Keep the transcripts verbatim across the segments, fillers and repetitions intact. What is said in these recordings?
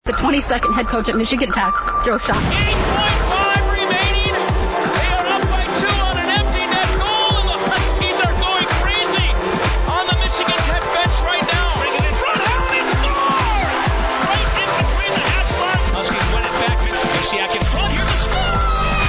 The twenty-second head coach at Michigan Tech, Joe Shawhan. eight point five remaining. They are up by two on an empty net goal, and the Huskies are going crazy on the Michigan Tech bench right now. Bring it in front, out and score! Right in between the hash marks. Huskies win it back. Misiak in front. Here's the score!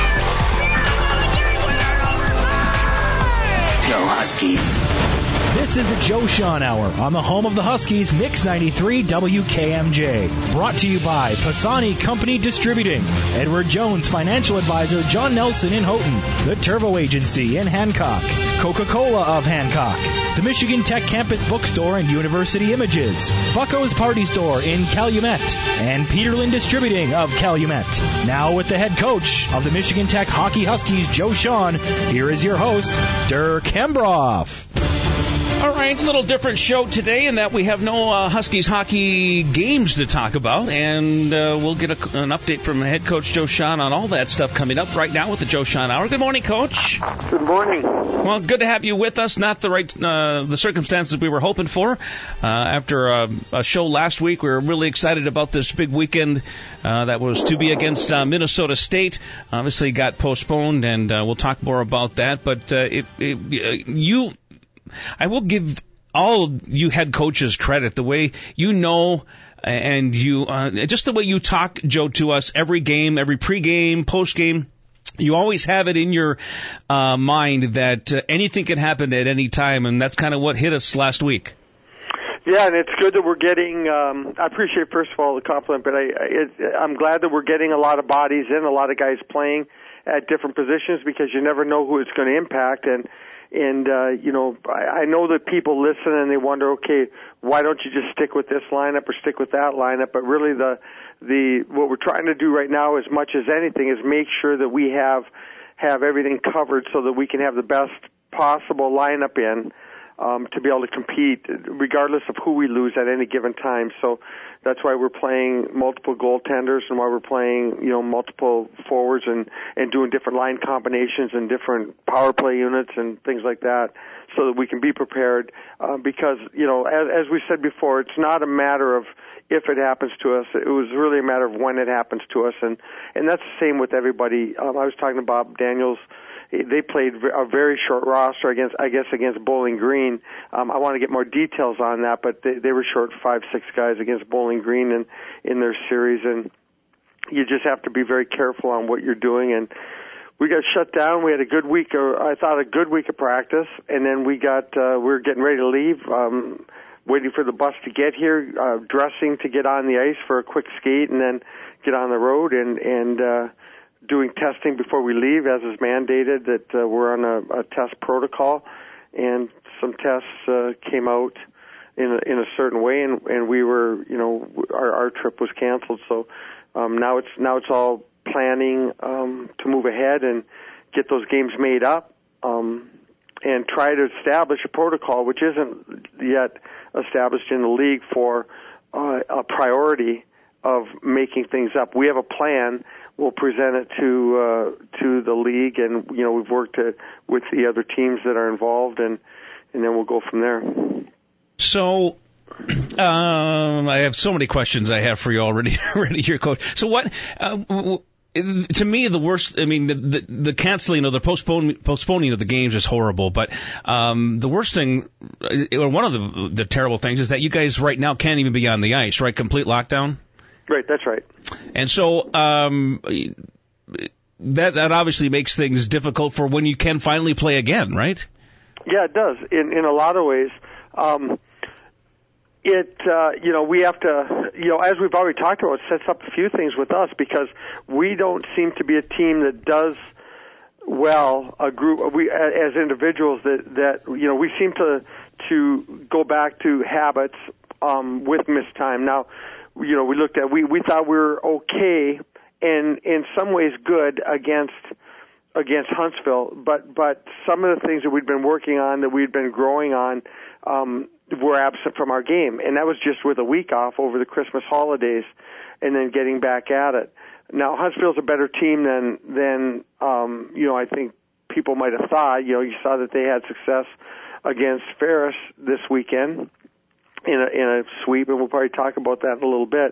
Go Huskies. This is the Joe Shawhan Hour on the home of the Huskies, Mix ninety-three W K M J. Brought to you by Pisani Company Distributing, Edward Jones Financial Advisor John Nelson in Houghton, the Turbo Agency in Hancock, Coca-Cola of Hancock, the Michigan Tech Campus Bookstore and University Images, Bucko's Party Store in Calumet, and Peterlin Distributing of Calumet. Now with the head coach of the Michigan Tech Hockey Huskies, Joe Shawhan, here is your host, Dirk Hembroff. All right, a little different show today in that we have no uh, Huskies hockey games to talk about, and uh, we'll get a, an update from head coach Joe Shawhan on all that stuff coming up right now with the Joe Shawhan Hour. Good morning, Coach. Good morning. Well, good to have you with us. Not the right uh, the circumstances we were hoping for. Uh, after a, a show last week, we were really excited about this big weekend uh, that was to be against uh, Minnesota State. Obviously, got postponed, and uh, we'll talk more about that. But uh, it, it, uh, you. I will give all you head coaches credit, the way you know and you, uh, just the way you talk, Joe, to us every game, every pregame, postgame. You always have it in your uh, mind that uh, anything can happen at any time, and that's kind of what hit us last week. Yeah, and it's good that we're getting, um, I appreciate, first of all, the compliment, but I, it, I'm glad that we're getting a lot of bodies in, a lot of guys playing at different positions, because you never know who it's going to impact. And And, uh, you know, I, I know that people listen and they wonder, okay, why don't you just stick with this lineup or stick with that lineup? But really the, the, what we're trying to do right now, as much as anything, is make sure that we have, have everything covered so that we can have the best possible lineup in, um, to be able to compete regardless of who we lose at any given time. So that's why we're playing multiple goaltenders and why we're playing, you know, multiple forwards and, and doing different line combinations and different power play units and things like that, so that we can be prepared. Uh, because, you know, as, as we said before, it's not a matter of if it happens to us. It was really a matter of when it happens to us. And, and that's the same with everybody. Um, I was talking to Bob Daniels. They played a very short roster against, I guess, against Bowling Green. Um, I want to get more details on that, but they, they were short five, six guys against Bowling Green in, in their series, and you just have to be very careful on what you're doing. And we got shut down. We had a good week, or I thought a good week of practice, and then we got, uh, we were getting ready to leave, um, waiting for the bus to get here, uh, dressing to get on the ice for a quick skate, and then get on the road, and, and, uh, doing testing before we leave, as is mandated, that uh, we're on a, a test protocol, and some tests uh, came out in a, in a certain way, and, and we were, you know, our, our trip was canceled. So um, now it's now it's all planning um, to move ahead and get those games made up, um, and try to establish a protocol which isn't yet established in the league for uh, a priority of making things up. We have a plan. We'll present it to uh, to the league, and you know we've worked to, with the other teams that are involved, and and then we'll go from there. So, um, I have so many questions I have for you already, already here, Coach. So, what? Uh, to me, the worst. I mean, the the, the canceling or the postpone, postponing of the games is horrible. But um, the worst thing, or one of the the terrible things, is that you guys right now can't even be on the ice. Right, complete lockdown. Right, that's right. And so um, that that obviously makes things difficult for when you can finally play again, right? Yeah, it does. In in a lot of ways, um, it uh, you know we have to you know as we've already talked about, it sets up a few things with us, because we don't seem to be a team that does well. A group we as individuals that that you know we seem to to go back to habits um, with missed time now. You know, we looked at, we, we thought we were okay and in some ways good against, against Huntsville, but, but some of the things that we'd been working on, that we'd been growing on, um, were absent from our game. And that was just with a week off over the Christmas holidays and then getting back at it. Now, Huntsville's a better team than, than, um, you know, I think people might have thought. You know, you saw that they had success against Ferris this weekend in a, in a sweep, and we'll probably talk about that in a little bit.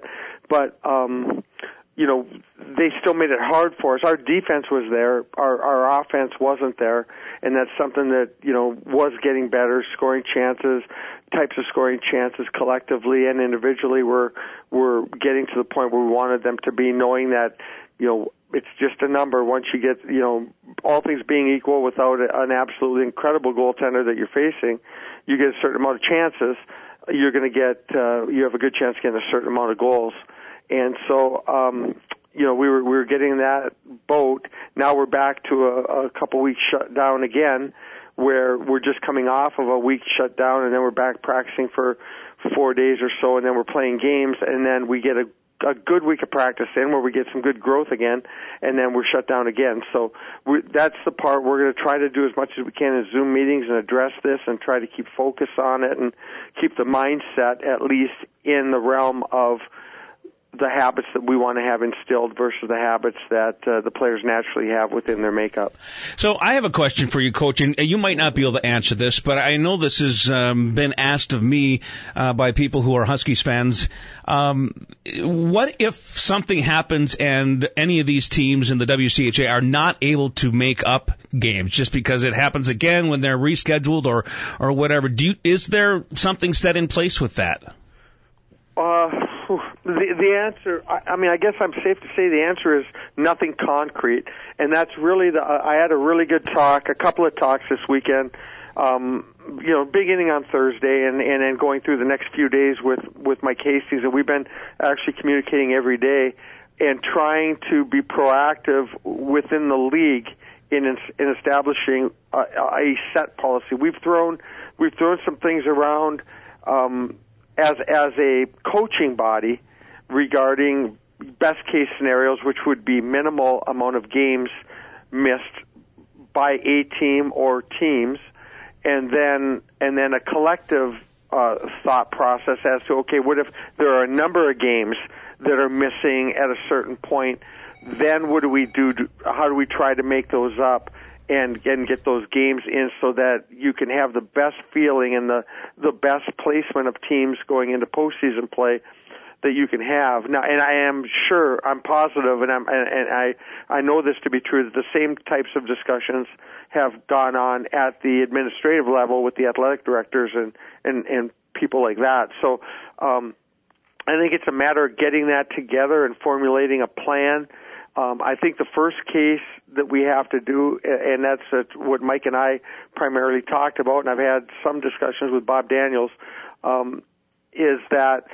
but um, you know, they still made it hard for us. Our defense was there, our our offense wasn't there, and that's something that, you know, was getting better. Scoring chances, types of scoring chances collectively and individually were were getting to the point where we wanted them to be, knowing that, you know, it's just a number. Once you get, you know, all things being equal, without an absolutely incredible goaltender that you're facing, you get a certain amount of chances. You're going to get, uh, you have a good chance of getting a certain amount of goals. And so, um, you know, we were we were getting that boat. Now we're back to a, a couple weeks shut down again, where we're just coming off of a week shut down, and then we're back practicing for four days or so, and then we're playing games, and then we get a, a good week of practice in where we get some good growth again, and then we're shut down again. So we, that's the part we're going to try to do as much as we can in Zoom meetings and address this and try to keep focus on it and keep the mindset at least in the realm of the habits that we want to have instilled versus the habits that uh, the players naturally have within their makeup. So I have a question for you, Coach, and you might not be able to answer this, but I know this has um, been asked of me uh, by people who are Huskies fans. Um, what if something happens and any of these teams in the W C H A are not able to make up games just because it happens again when they're rescheduled or, or whatever? Do you, is there something set in place with that? Uh, the, the answer, I, I mean, I guess I'm safe to say the answer is nothing concrete. And that's really the, I had a really good talk, a couple of talks this weekend, um, you know, beginning on Thursday and, and then going through the next few days with, with my Casey's. And we've been actually communicating every day and trying to be proactive within the league in, in establishing a, a set policy. We've thrown, we've thrown some things around, um, as as a coaching body regarding best case scenarios, which would be minimal amount of games missed by a team or teams, and then and then a collective uh, thought process as to, okay, what if there are a number of games that are missing at a certain point? Then what do we do? To, how do we try to make those up and and get those games in so that you can have the best feeling and the the best placement of teams going into postseason play that you can have. Now, and I am sure, I'm positive, and I'm and, and I I know this to be true, that the same types of discussions have gone on at the administrative level with the athletic directors and and and people like that. So um, I think it's a matter of getting that together and formulating a plan. Um, I think the first case that we have to do, and that's uh, what Mike and I primarily talked about, and I've had some discussions with Bob Daniels, um, is that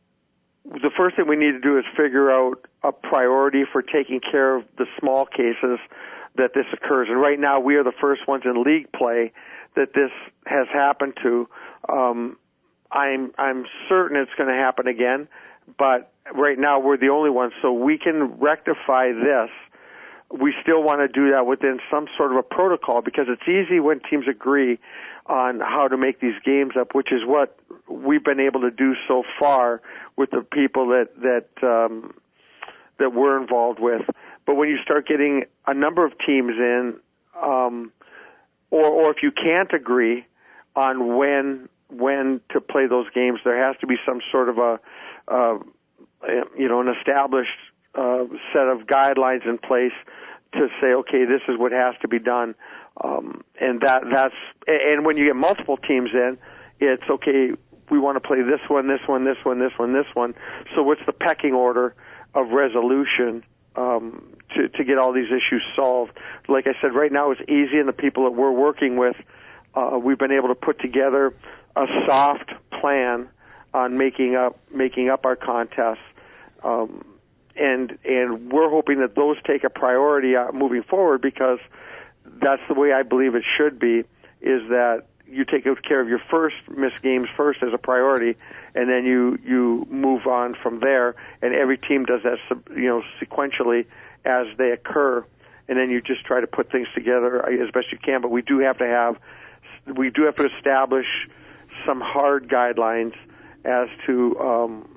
the first thing we need to do is figure out a priority for taking care of the small cases that this occurs. And right now we are the first ones in league play that this has happened to. Um, I'm, I'm certain it's going to happen again, but right now we're the only ones, so we can rectify this. We still want to do that within some sort of a protocol because it's easy when teams agree on how to make these games up, which is what we've been able to do so far with the people that that um, that we're involved with. But when you start getting a number of teams in, um, or or if you can't agree on when when to play those games, there has to be some sort of a uh, you know, an established uh, set of guidelines in place to say, okay, this is what has to be done, um, and that that's and when you get multiple teams in, it's okay. We want to play this one, this one, this one, this one, this one. So what's the pecking order of resolution um, to to get all these issues solved? Like I said, right now it's easy, and the people that we're working with, uh, we've been able to put together a soft plan on making up making up our contests, um, and and we're hoping that those take a priority uh, moving forward, because that's the way I believe it should be. Is that you take care of your first missed games first as a priority, and then you you move on from there. And every team does that, you know, sequentially as they occur, and then you just try to put things together as best you can. But we do have to have we do have to establish some hard guidelines as to um,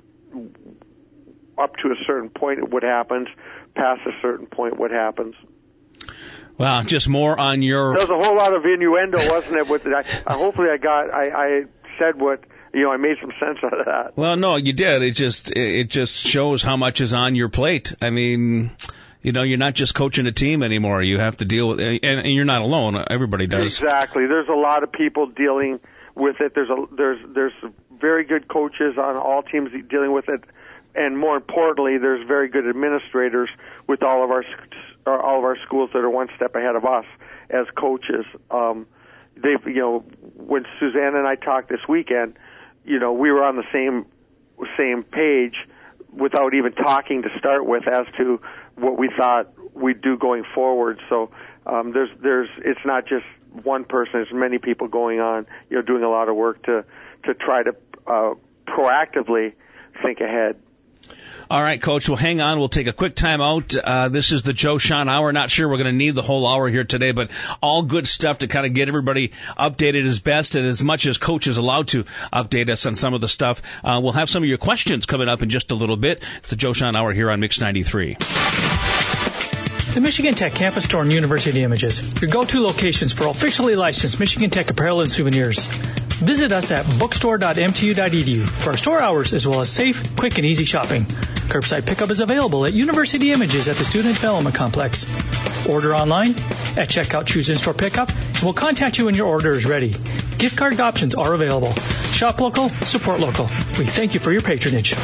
up to a certain point what happens, past a certain point what happens. Well, just more on your... There was a whole lot of innuendo, wasn't it? With it? I, I, hopefully I got, I, I said what you know, I made some sense out of that. Well, no, you did. It just it just shows how much is on your plate. I mean, you know, you're not just coaching a team anymore. You have to deal with, and, and you're not alone. Everybody does. Exactly. There's a lot of people dealing with it. There's a there's there's very good coaches on all teams dealing with it, and more importantly, there's very good administrators with all of our all of our schools that are one step ahead of us as coaches. Um, they, you know, when Suzanne and I talked this weekend, you know, we were on the same same page without even talking to start with as to what we thought we'd do going forward. So um, there's there's it's not just one person. There's many people going on, you know, doing a lot of work to to try to uh, proactively think ahead. All right, Coach. Well, hang on. We'll take a quick time out. Uh, this is the Joe Sean Hour. Not sure we're going to need the whole hour here today, but all good stuff to kind of get everybody updated as best and as much as Coach is allowed to update us on some of the stuff. Uh, we'll have some of your questions coming up in just a little bit. It's the Joe Sean Hour here on Mix ninety-three. The Michigan Tech Campus Store and University Images, your go-to locations for officially licensed Michigan Tech apparel and souvenirs. Visit us at bookstore dot m t u dot e d u for our store hours as well as safe, quick, and easy shopping. Curbside pickup is available at University Images at the Student Development Complex. Order online at checkout, choose in-store pickup, and we'll contact you when your order is ready. Gift card options are available. Shop local, support local. We thank you for your patronage.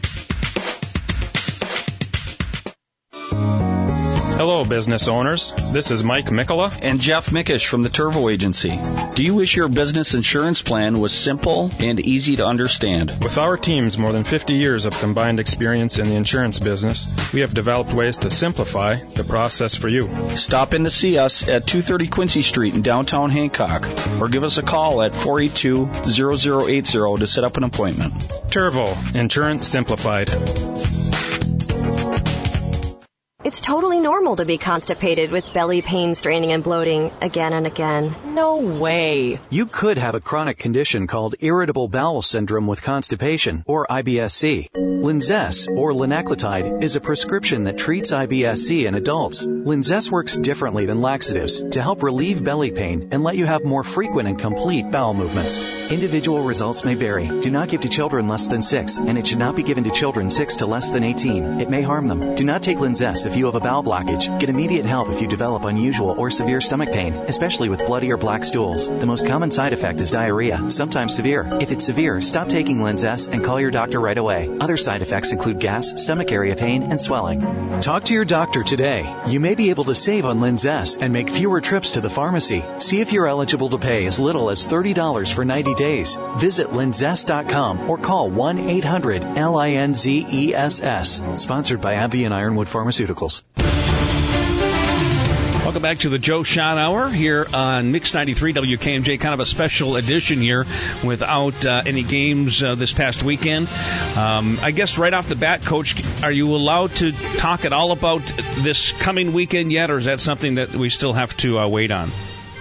Hello, business owners. This is Mike Mikula and Jeff Mickish from the Turvo Agency. Do you wish your business insurance plan was simple and easy to understand? With our team's more than fifty years of combined experience in the insurance business, we have developed ways to simplify the process for you. Stop in to see us at two thirty Quincy Street in downtown Hancock, or give us a call at four eight two, zero zero eight zero to set up an appointment. Turvo, Insurance Simplified. It's totally normal to be constipated with belly pain, straining, and bloating again and again. No way. You could have a chronic condition called irritable bowel syndrome with constipation, or I B S C. Linzess, or linaclotide, is a prescription that treats I B S C in adults. Linzess works differently than laxatives to help relieve belly pain and let you have more frequent and complete bowel movements. Individual results may vary. Do not give to children less than six, and it should not be given to children six to less than eighteen. It may harm them. Do not take Linzess if you have a bowel blockage. Get immediate help if you develop unusual or severe stomach pain, especially with bloody or black stools. The most common side effect is diarrhea, sometimes severe. If it's severe, stop taking Linzess and call your doctor right away. Other side effects include gas, stomach area pain, and swelling. Talk to your doctor today. You may be able to save on Linzess and make fewer trips to the pharmacy. See if you're eligible to pay as little as thirty dollars for ninety days. Visit linzess dot com or call one eight hundred L I N Z E S S. Sponsored by AbbVie and Ironwood Pharmaceuticals. Welcome back to the Joe Sean Hour here on Mix ninety-three W K M J, kind of a special edition here without uh, any games uh, this past weekend. Um, I guess right off the bat, Coach, are you allowed to talk at all about this coming weekend yet, or is that something that we still have to uh, wait on?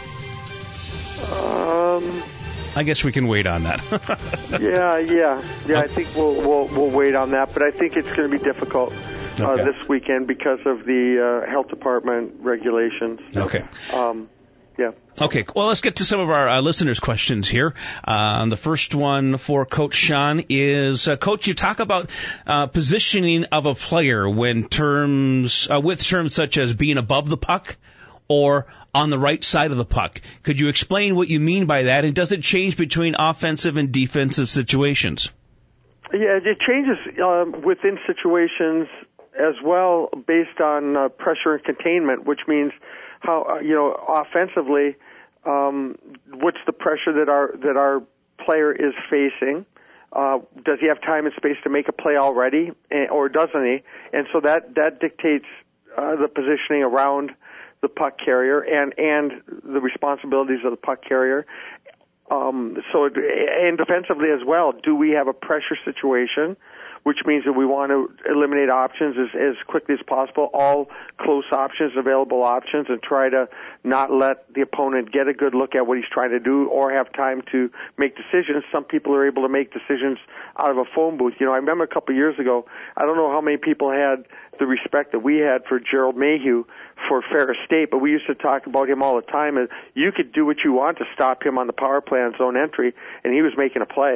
Um, I guess we can wait on that. yeah, yeah, yeah. I think we'll, we'll we'll wait on that, but I think it's going to be difficult. Uh, Okay. This weekend because of the uh, health department regulations. Okay. Um, yeah. Okay, well, let's get to some of our uh, listeners' questions here. Uh, the first one for Coach Sean is, uh, Coach, you talk about uh, positioning of a player when terms uh, with terms such as being above the puck or on the right side of the puck. Could you explain what you mean by that, and does it change between offensive and defensive situations? Yeah, it changes um, within situations as well based on uh, pressure and containment, which means how, uh, you know, offensively, um, what's the pressure that our that our player is facing? Uh, does he have time and space to make a play already, or doesn't he? And so that that dictates uh, the positioning around the puck carrier and and the responsibilities of the puck carrier. Um, so, and defensively as well, do we have a pressure situation, which means that we want to eliminate options as, as quickly as possible, all close options, available options, and try to not let the opponent get a good look at what he's trying to do or have time to make decisions. Some people are able to make decisions out of a phone booth. You know, I remember a couple of years ago, I don't know how many people had the respect that we had for Gerald Mayhew for Ferris State, but we used to talk about him all the time. As you could do what you want to stop him on the power play on zone entry, and he was making a play.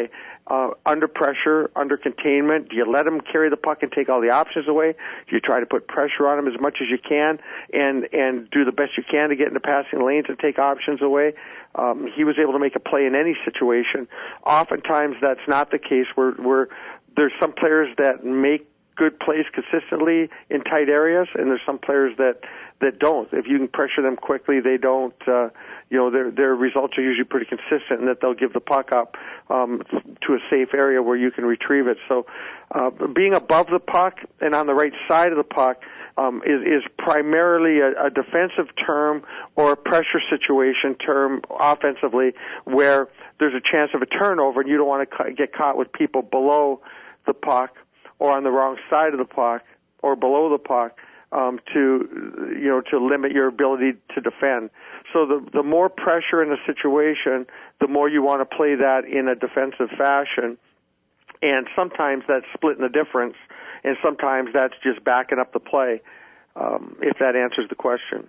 uh, under pressure, under containment? Do you let him carry the puck and take all the options away? Do you try to put pressure on him as much as you can and and do the best you can to get into passing lanes and take options away? Um, he was able to make a play in any situation. Oftentimes that's not the case. Where where there's some players that make good plays consistently in tight areas, and there's some players that that don't. If you can pressure them quickly, they don't. Uh, you know, their their results are usually pretty consistent, and that they'll give the puck up um, to a safe area where you can retrieve it. So, uh, being above the puck and on the right side of the puck um, is is primarily a, a defensive term or a pressure situation term offensively, where there's a chance of a turnover, and you don't want to ca- get caught with people below the puck or on the wrong side of the puck or below the puck um, to, you know, to limit your ability to defend. So the the more pressure in a situation, the more you want to play that in a defensive fashion. And sometimes that's splitting the difference, and sometimes that's just backing up the play, um, if that answers the question.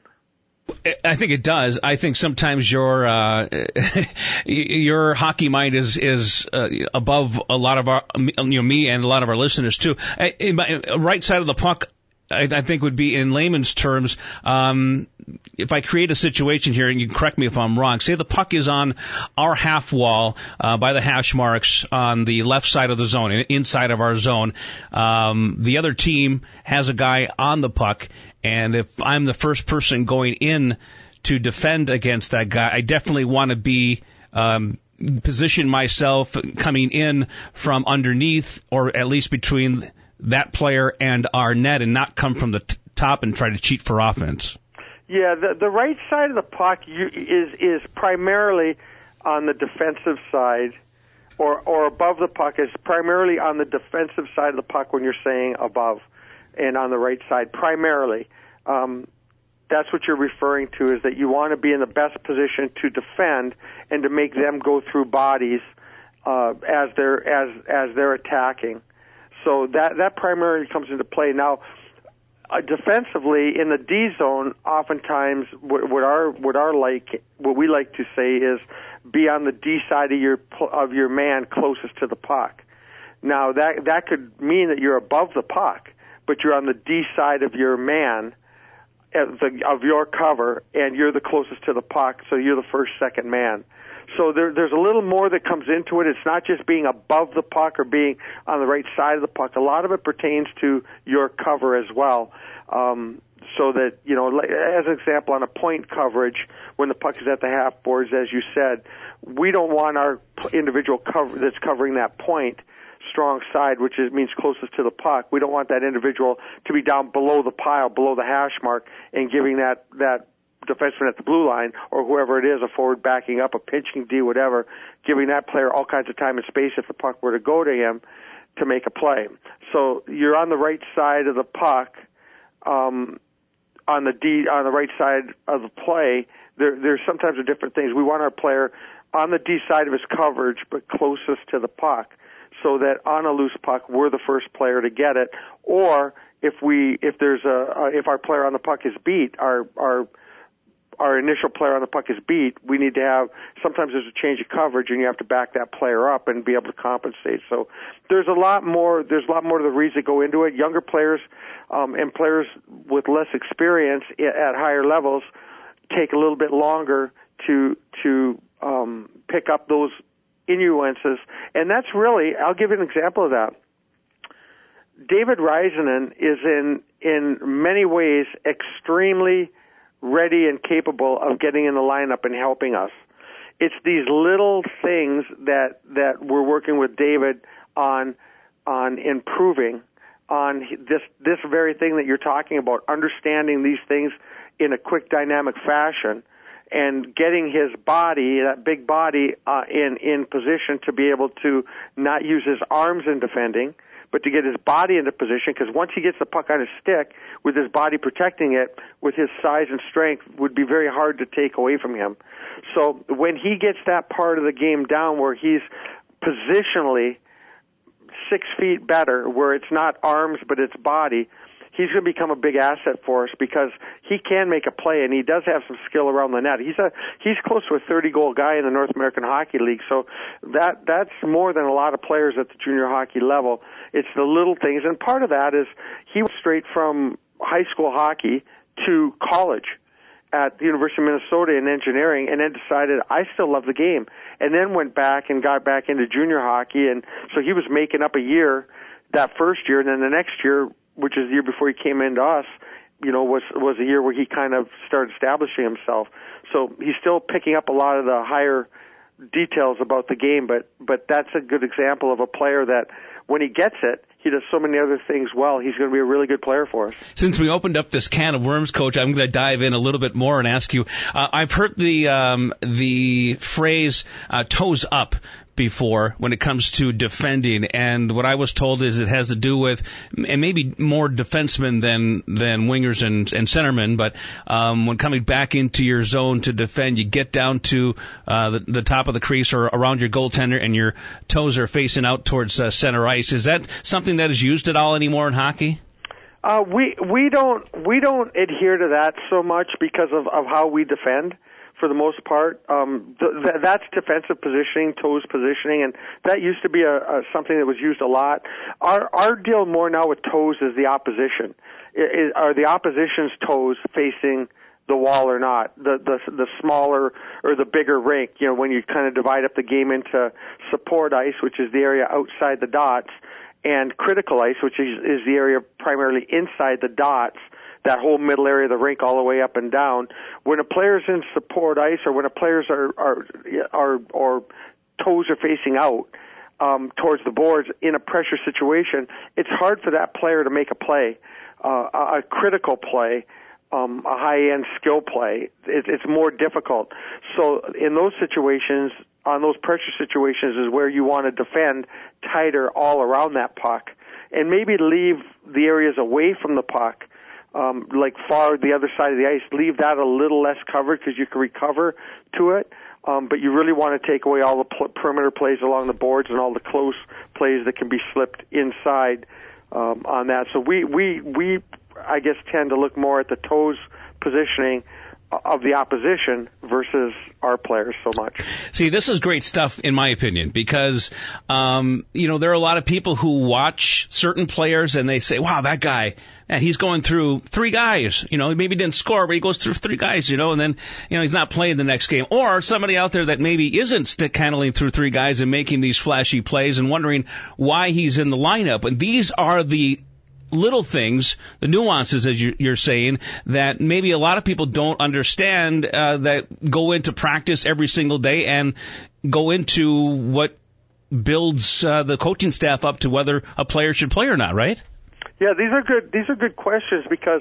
I think it does. I think sometimes your uh, your hockey mind is is uh, above a lot of our, you know, me and a lot of our listeners too. In my right side of the puck, I, I think would be, in layman's terms, um, if I create a situation here, and you can correct me if I'm wrong, say the puck is on our half wall uh, by the hash marks on the left side of the zone, inside of our zone. Um, the other team has a guy on the puck, and if I'm the first person going in to defend against that guy, I definitely want to be um, position myself coming in from underneath, or at least between that player and our net, and not come from the t- top and try to cheat for offense. Yeah, the the right side of the puck you, is is primarily on the defensive side, or or above the puck is primarily on the defensive side of the puck when you're saying above, and on the right side primarily. Um, that's what you're referring to, is that you want to be in the best position to defend and to make them go through bodies uh, as they're as as they're attacking. So that that primarily comes into play. Now, uh, defensively in the D zone, oftentimes what, what our what our like what we like to say is be on the D side of your of your man closest to the puck. Now that that could mean that you're above the puck, but you're on the D side of your man, of, the, of your cover, and you're the closest to the puck, so you're the first, second man. So there, there's a little more that comes into it. It's not just being above the puck or being on the right side of the puck. A lot of it pertains to your cover as well. Um, so that, you know, as an example, on a point coverage, when the puck is at the half boards, as you said, we don't want our individual cover that's covering that point strong side, which is, means closest to the puck. We don't want that individual to be down below the pile, below the hash mark, and giving that, that defenseman at the blue line, or whoever it is, a forward backing up, a pinching D, whatever, giving that player all kinds of time and space if the puck were to go to him to make a play. So you're on the right side of the puck, um, on the D, on the right side of the play. There, there's sometimes different things. We want our player on the D side of his coverage, but closest to the puck, so that on a loose puck, we're the first player to get it. Or if we, if there's a, uh, if our player on the puck is beat, our, our, our initial player on the puck is beat, we need to have, sometimes there's a change of coverage and you have to back that player up and be able to compensate. So there's a lot more, there's a lot more to the reads that go into it. Younger players, um, and players with less experience at higher levels take a little bit longer to, to, um, pick up those nuances. And that's really, I'll give you an example of that. David Reisanen is in, in many ways extremely ready and capable of getting in the lineup and helping us. It's these little things that, that we're working with David on, on improving on this, this very thing that you're talking about, understanding these things in a quick, dynamic fashion and getting his body, that big body, uh, in, in position to be able to not use his arms in defending, but to get his body into position, because once he gets the puck on his stick, with his body protecting it, with his size and strength, would be very hard to take away from him. So when he gets that part of the game down where he's positionally six feet better, where it's not arms but it's body, he's going to become a big asset for us because he can make a play, and he does have some skill around the net. He's a he's close to a thirty-goal guy in the North American Hockey League, so that that's more than a lot of players at the junior hockey level. It's the little things, and part of that is he went straight from high school hockey to college at the University of Minnesota in engineering, and then decided, I still love the game, and then went back and got back into junior hockey, and so he was making up a year that first year, and then the next year, which is the year before he came into us, you know, was was a year where he kind of started establishing himself. So he's still picking up a lot of the higher details about the game, but but that's a good example of a player that when he gets it, he does so many other things well. He's going to be a really good player for us. Since we opened up this can of worms, Coach, I'm going to dive in a little bit more and ask you. Uh, I've heard the um, the phrase uh, "toes up" before when it comes to defending, and what I was told is it has to do with, and maybe more defensemen than than wingers and, and centermen, but um, when coming back into your zone to defend, you get down to uh, the, the top of the crease or around your goaltender, and your toes are facing out towards uh, center ice. Is that something that is used at all anymore in hockey? Uh, we we don't we don't adhere to that so much because of, of how we defend. For the most part, um, th- th- that's defensive positioning, toes positioning, and that used to be a, a something that was used a lot. Our our deal more now with toes is the opposition. It, it, are the opposition's toes facing the wall or not? The the the smaller or the bigger rink. You know, when you kind of divide up the game into support ice, which is the area outside the dots, and critical ice, which is is the area primarily inside the dots. That whole middle area of the rink all the way up and down. When a player's in support ice or when a player's are, are, are or toes are facing out um, towards the boards in a pressure situation, it's hard for that player to make a play, uh, a, a critical play, um, a high-end skill play. It, it's more difficult. So in those situations, on those pressure situations is where you want to defend tighter all around that puck and maybe leave the areas away from the puck, Um, like far the other side of the ice, leave that a little less covered because you can recover to it. Um, but you really want to take away all the pl- perimeter plays along the boards and all the close plays that can be slipped inside um, on that. So we, we, we, I guess, tend to look more at the toes positioning of the opposition versus our players so much. See, this is great stuff, in my opinion, because, um, you know, there are a lot of people who watch certain players and they say, wow, that guy, man, he's going through three guys. You know, he maybe didn't score, but he goes through three guys, you know, and then, you know, he's not playing the next game. Or somebody out there that maybe isn't stick handling through three guys and making these flashy plays and wondering why he's in the lineup. And these are the little things, the nuances, as you're saying, that maybe a lot of people don't understand, uh, that go into practice every single day and go into what builds uh, the coaching staff up to whether a player should play or not, right? Yeah, these are good. These are good questions because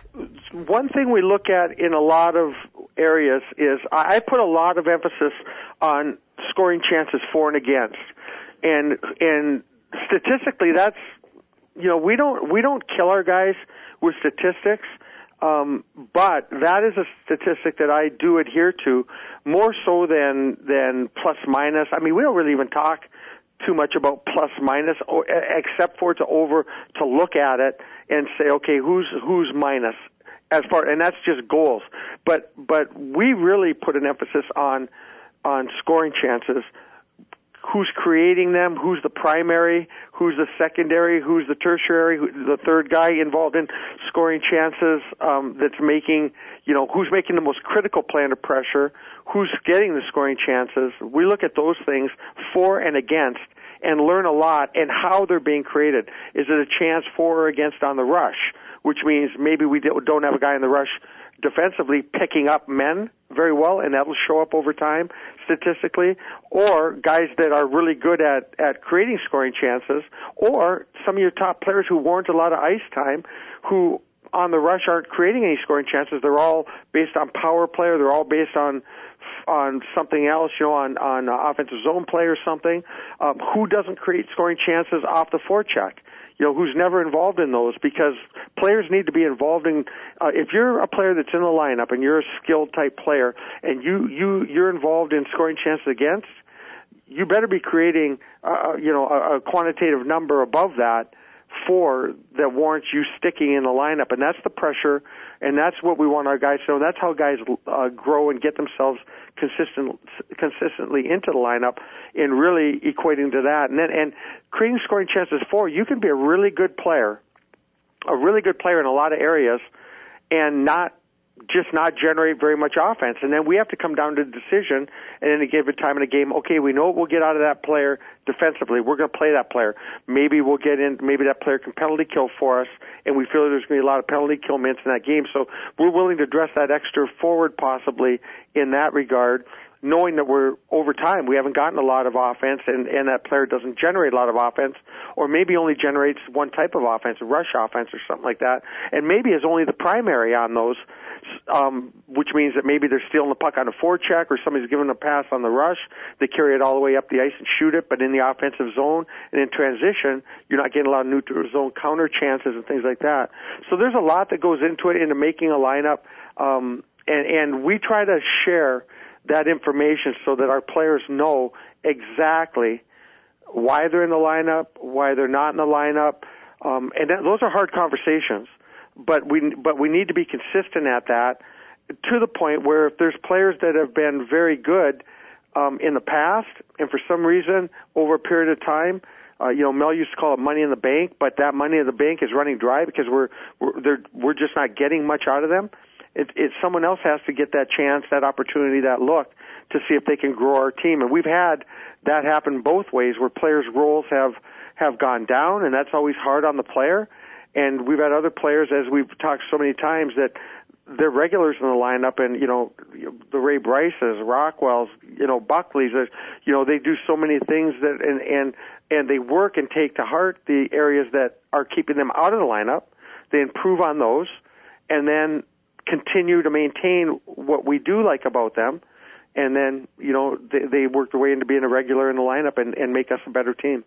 one thing we look at in a lot of areas is I put a lot of emphasis on scoring chances for and against, and and statistically, that's, you know, we don't we don't kill our guys with statistics, um, but that is a statistic that I do adhere to more so than than plus minus. I mean, we don't really even talk too much about plus minus, except for to over to look at it and say, okay, who's who's minus as far, and that's just goals. But but we really put an emphasis on on scoring chances. Who's creating them, who's the primary, who's the secondary, who's the tertiary, who, the third guy involved in scoring chances, um, that's making, you know, who's making the most critical play under pressure, who's getting the scoring chances. We look at those things for and against and learn a lot and how they're being created. Is it a chance for or against on the rush, which means maybe we don't have a guy in the rush defensively picking up men very well, and that will show up over time statistically, or guys that are really good at, at creating scoring chances, or some of your top players who warrant a lot of ice time who on the rush aren't creating any scoring chances. They're all based on power play, or they're all based on on something else, you know, on, on uh, offensive zone play or something. Um, who doesn't create scoring chances off the forecheck? You know, who's never involved in those, because players need to be involved in, uh, if you're a player that's in the lineup and you're a skilled type player and you, you, you're involved in scoring chances against, you better be creating, uh, you know, a, a quantitative number above that four that warrants you sticking in the lineup, and that's the pressure, and that's what we want our guys to know. That's how guys uh, grow and get themselves consistent, consistently into the lineup, in really equating to that. And then, and creating scoring chances for, you can be a really good player, a really good player in a lot of areas, and not just not generate very much offense. And then we have to come down to the decision at any given time in a game. Okay, we know what we'll get out of that player defensively. We're going to play that player. Maybe we'll get in, maybe that player can penalty kill for us, and we feel there's going to be a lot of penalty kill minutes in that game. So we're willing to address that extra forward possibly in that regard, knowing that we're, over time, we haven't gotten a lot of offense, and, and that player doesn't generate a lot of offense, or maybe only generates one type of offense, a rush offense or something like that, and maybe is only the primary on those, um, which means that maybe they're stealing the puck on a forecheck, or somebody's giving a pass on the rush, they carry it all the way up the ice and shoot it, but in the offensive zone and in transition, you're not getting a lot of neutral zone counter chances and things like that. So there's a lot that goes into it, into making a lineup, um, and, and we try to share that information so that our players know exactly why they're in the lineup, why they're not in the lineup, um, and that, those are hard conversations. But we but we need to be consistent at that, to the point where if there's players that have been very good um, in the past, and for some reason over a period of time, uh, you know, Mel used to call it money in the bank, but that money in the bank is running dry because we're we're they're, we're just not getting much out of them. It, it, someone else has to get that chance, that opportunity, that look to see if they can grow our team. And we've had that happen both ways, where players' roles have, have gone down, and that's always hard on the player. And we've had other players, as we've talked so many times, that they're regulars in the lineup, and, you know, the Ray Bryces, Rockwells, you know, Buckley's, you know, they do so many things that, and, and, and they work and take to heart the areas that are keeping them out of the lineup. They improve on those, and then continue to maintain what we do like about them, and then, you know, they, they work their way into being a regular in the lineup and, and make us a better team.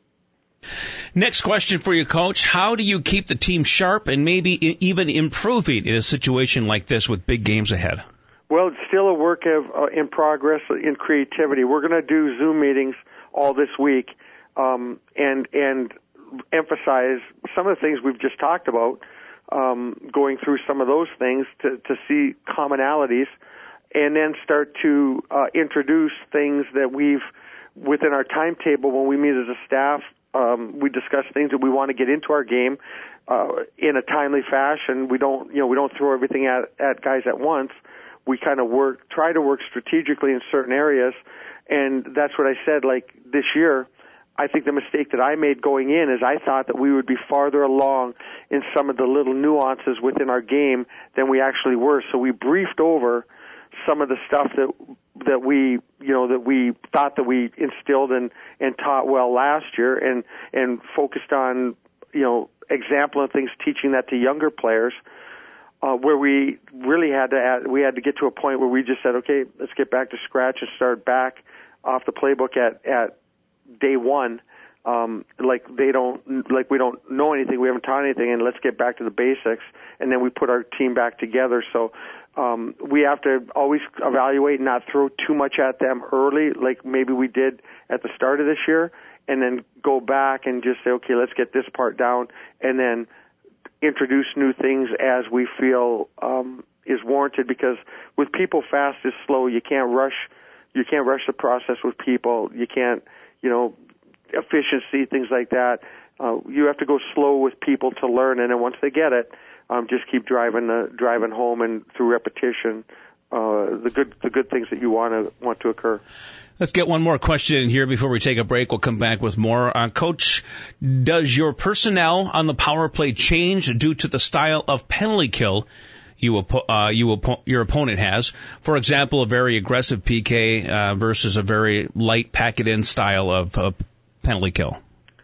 Next question for you, Coach. How do you keep the team sharp and maybe even improving in a situation like this with big games ahead? Well, it's still a work of, uh, in progress in creativity. We're going to do Zoom meetings all this week um, and and emphasize some of the things we've just talked about, um, going through some of those things to, to see commonalities, and then start to uh, introduce things that we've, within our timetable when we meet as a staff, um, we discuss things that we want to get into our game uh, in a timely fashion. We don't, you know, we don't throw everything at, at guys at once. We kind of work, try to work strategically in certain areas, and that's what I said, like, this year. I think the mistake that I made going in is I thought that we would be farther along in some of the little nuances within our game than we actually were. So we briefed over some of the stuff that that we, you know, that we thought that we instilled and, and taught well last year, and, and focused on, you know, example of things, teaching that to younger players, uh, where we really had to add, we had to get to a point where we just said, okay, let's get back to scratch and start back off the playbook at, at day one, um, like they don't, like we don't know anything, we haven't taught anything, and let's get back to the basics, and then we put our team back together. So um, we have to always evaluate and not throw too much at them early, like maybe we did at the start of this year, and then go back and just say, okay, let's get this part down, and then introduce new things as we feel um, is warranted. Because with people, fast is slow. You can't rush. You can't rush the process with people. You can't, you know, efficiency, things like that. Uh, you have to go slow with people to learn, and then once they get it, um, just keep driving the driving home, and through repetition, uh, the good the good things that you want to want to occur. Let's get one more question in here before we take a break. We'll come back with more. Uh, Coach, does your personnel on the power play change due to the style of penalty kill you, uh, you your opponent has? For example, a very aggressive P K uh, versus a very light pack-it-in style of uh, penalty kill.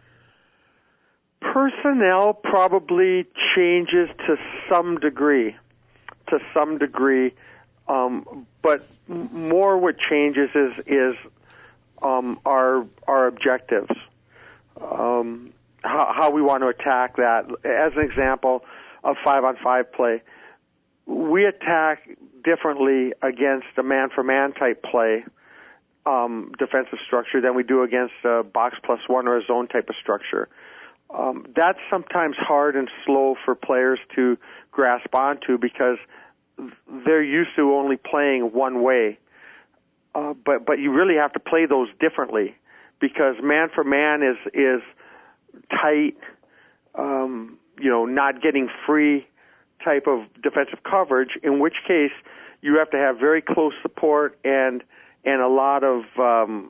Personnel probably changes to some degree, to some degree, um, but more what changes is is um, our our objectives, um, how, how we want to attack that. As an example of five-on-five play, we attack differently against a man-for-man type play, um, defensive structure, than we do against a box plus one or a zone type of structure. Um, that's sometimes hard and slow for players to grasp onto because they're used to only playing one way. Uh, but but you really have to play those differently because man for man is is tight, um, you know, not getting free type of defensive coverage. In which case, you have to have very close support and and a lot of um,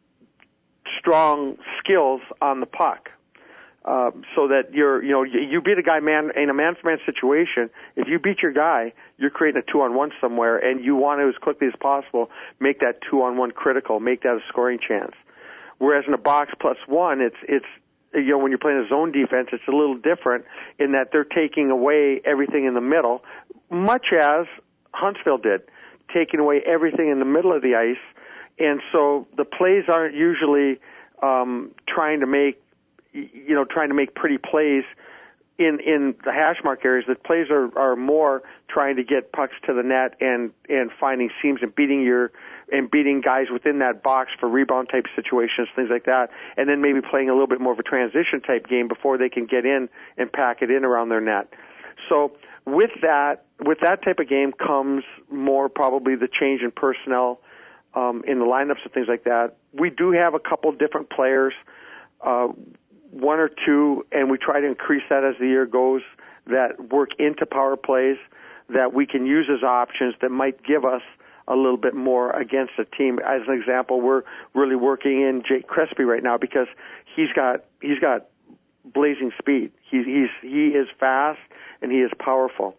strong skills on the puck. Uh, so that you're, you know, you beat a guy man in a man-for-man situation. If you beat your guy, you're creating a two-on-one somewhere, and you want to, as quickly as possible, make that two-on-one critical, make that a scoring chance. Whereas in a box plus one, it's it's you know when you're playing a zone defense, it's a little different in that they're taking away everything in the middle, much as Huntsville did, taking away everything in the middle of the ice, and so the plays aren't usually um, trying to make. you know, trying to make pretty plays in, in the hash mark areas. The plays are, are more trying to get pucks to the net and, and finding seams and beating your, and beating guys within that box for rebound type situations, things like that. And then maybe playing a little bit more of a transition type game before they can get in and pack it in around their net. So with that, with that type of game comes more probably the change in personnel, um, in the lineups and things like that. We do have a couple different players, uh, one or two, and we try to increase that as the year goes, that work into power plays that we can use as options that might give us a little bit more against a team. As an example, we're really working in Jake Crespi right now because he's got he's got blazing speed. He's he's he is fast and he is powerful.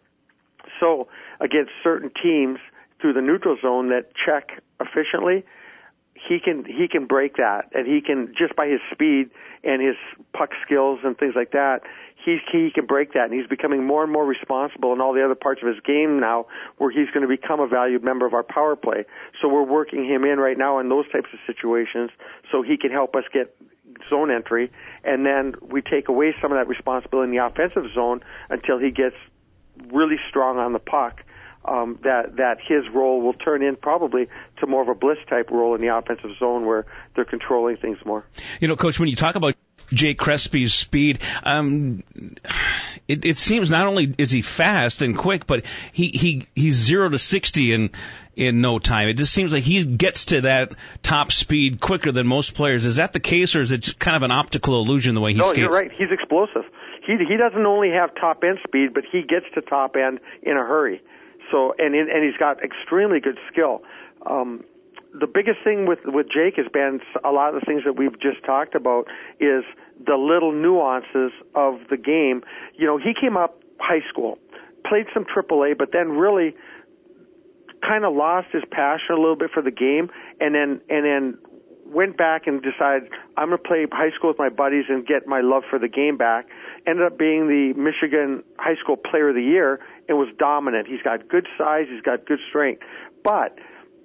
So against certain teams through the neutral zone that check efficiently, he can he can break that, and he can, just by his speed and his puck skills and things like that, he he can break that, and he's becoming more and more responsible in all the other parts of his game now, where he's going to become a valued member of our power play. So we're working him in right now in those types of situations, so he can help us get zone entry, and then we take away some of that responsibility in the offensive zone until he gets really strong on the puck. Um, that that his role will turn in probably to more of a Bliss type role in the offensive zone where they're controlling things more. You know, Coach, when you talk about Jake Crespi's speed, um, it, it seems not only is he fast and quick, but he, he he's zero to sixty in in no time. It just seems like he gets to that top speed quicker than most players. Is that the case, or is it kind of an optical illusion the way he no, skates? No, you're right. He's explosive. He he doesn't only have top end speed, but he gets to top end in a hurry. So and in, and he's got extremely good skill. Um, the biggest thing with with Jake has been a lot of the things that we've just talked about is the little nuances of the game. You know, he came up high school, played some triple A, but then really kind of lost his passion a little bit for the game, and then and then went back and decided, I'm going to play high school with my buddies and get my love for the game back. Ended up being the Michigan High School Player of the Year and was dominant. He's got good size, he's got good strength. But,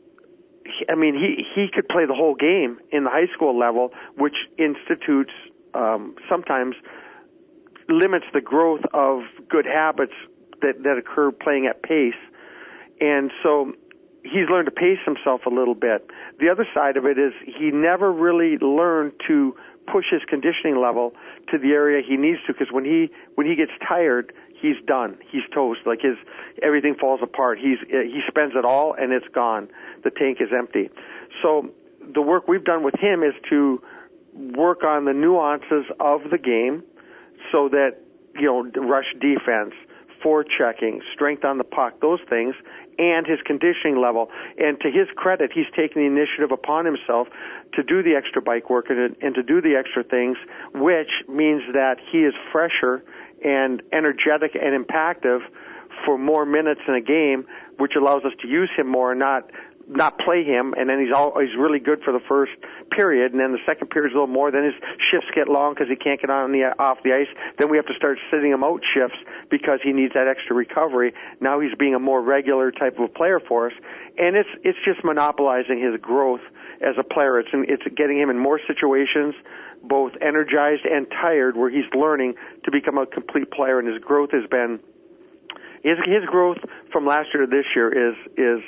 I mean, he, he could play the whole game in the high school level, which institutes, um, sometimes limits the growth of good habits that, that occur playing at pace. And so he's learned to pace himself a little bit. The other side of it is he never really learned to push his conditioning level to the area he needs to, because when he when he gets tired, he's done. He's toast. Like his everything falls apart. He's he spends it all and it's gone. The tank is empty. So the work we've done with him is to work on the nuances of the game, so that, you know, rush defense, forechecking, strength on the puck, those things, and his conditioning level. And to his credit, he's taken the initiative upon himself to do the extra bike work and, and to do the extra things, which means that he is fresher and energetic and impactful for more minutes in a game, which allows us to use him more and not not play him. And then he's all, he's really good for the first period, and then the second period's a little more. Then his shifts get long because he can't get on the off the ice. Then we have to start sitting him out shifts because he needs that extra recovery. Now he's being a more regular type of player for us, and it's it's just monopolizing his growth as a player. It's it's getting him in more situations, both energized and tired, where he's learning to become a complete player, and his growth has been his his growth from last year to this year is is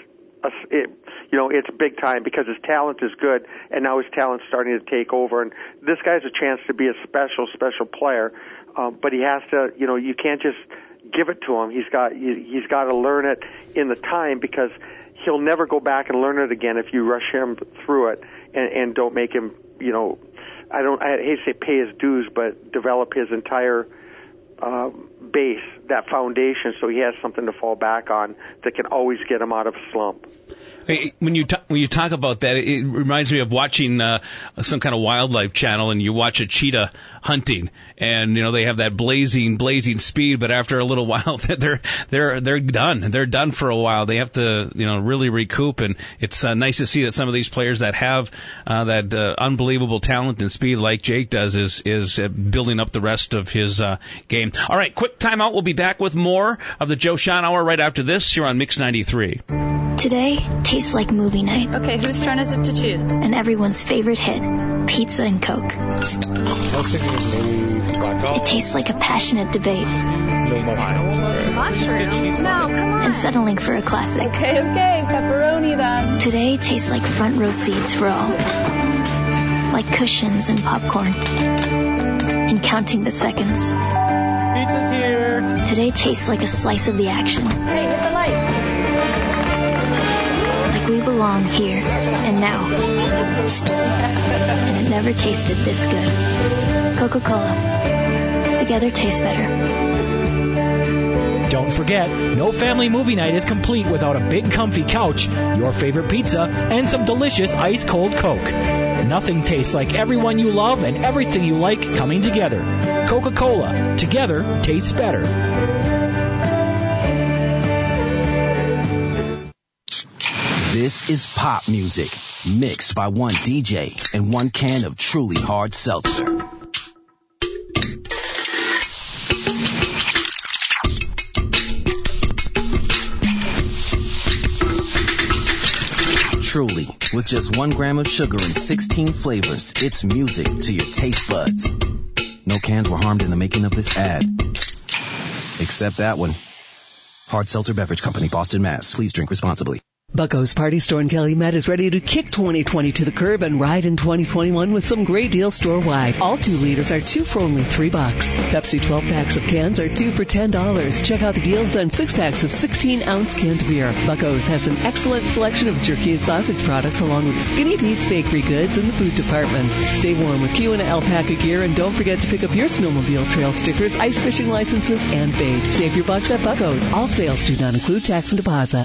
a, it, you know, it's big time because his talent is good, and now his talent's starting to take over. And this guy's a chance to be a special, special player, um, but he has to, you know, you can't just give it to him. He's got he's got to learn it in the time because he'll never go back and learn it again if you rush him through it and, and don't make him, you know, I don't I hate to say pay his dues, but develop his entire uh, base, that foundation, so he has something to fall back on that can always get him out of a slump. When you talk, when you talk about that, it reminds me of watching uh, some kind of wildlife channel, and you watch a cheetah hunting, and you know they have that blazing, blazing speed, but after a little while, they're they're they're done. They're done for a while. They have to you know really recoup, and it's uh, nice to see that some of these players that have uh, that uh, unbelievable talent and speed, like Jake does, is is uh, building up the rest of his uh, game. All right, quick timeout. We'll be back with more of the Joe Sean Hour right after this. You're on Mix ninety-three. Today tastes like movie night. Okay, whose turn is it to choose? And everyone's favorite hit, pizza and Coke. It tastes like a passionate debate. Mushrooms? No, come on. And settling for a classic. Okay, okay, pepperoni then. Today tastes like front row seats for all. Like cushions and popcorn. And counting the seconds. Pizza's here. Today tastes like a slice of the action. Hey, hit the light. We belong here and now. And it never tasted this good. Coca-Cola. Together tastes better. Don't forget, no family movie night is complete without a big comfy couch, your favorite pizza, and some delicious ice-cold Coke. Nothing tastes like everyone you love and everything you like coming together. Coca-Cola. Together tastes better. This is pop music, mixed by one D J and one can of truly hard seltzer. Truly, with just one gram of sugar and sixteen flavors, it's music to your taste buds. No cans were harmed in the making of this ad. Except that one. Hard Seltzer Beverage Company, Boston, Mass. Please drink responsibly. Bucko's Party Store in Calumet is ready to kick twenty twenty to the curb and ride in twenty twenty-one with some great deals store-wide. All two liters are two for only three bucks. Pepsi twelve packs of cans are two for ten dollars. Check out the deals on six packs of sixteen ounce canned beer. Bucko's has an excellent selection of jerky and sausage products along with Skinny Pete's bakery goods in the food department. Stay warm with Kiwana alpaca gear and don't forget to pick up your snowmobile trail stickers, ice fishing licenses, and bait. Save your bucks at Bucko's. All sales do not include tax and deposit.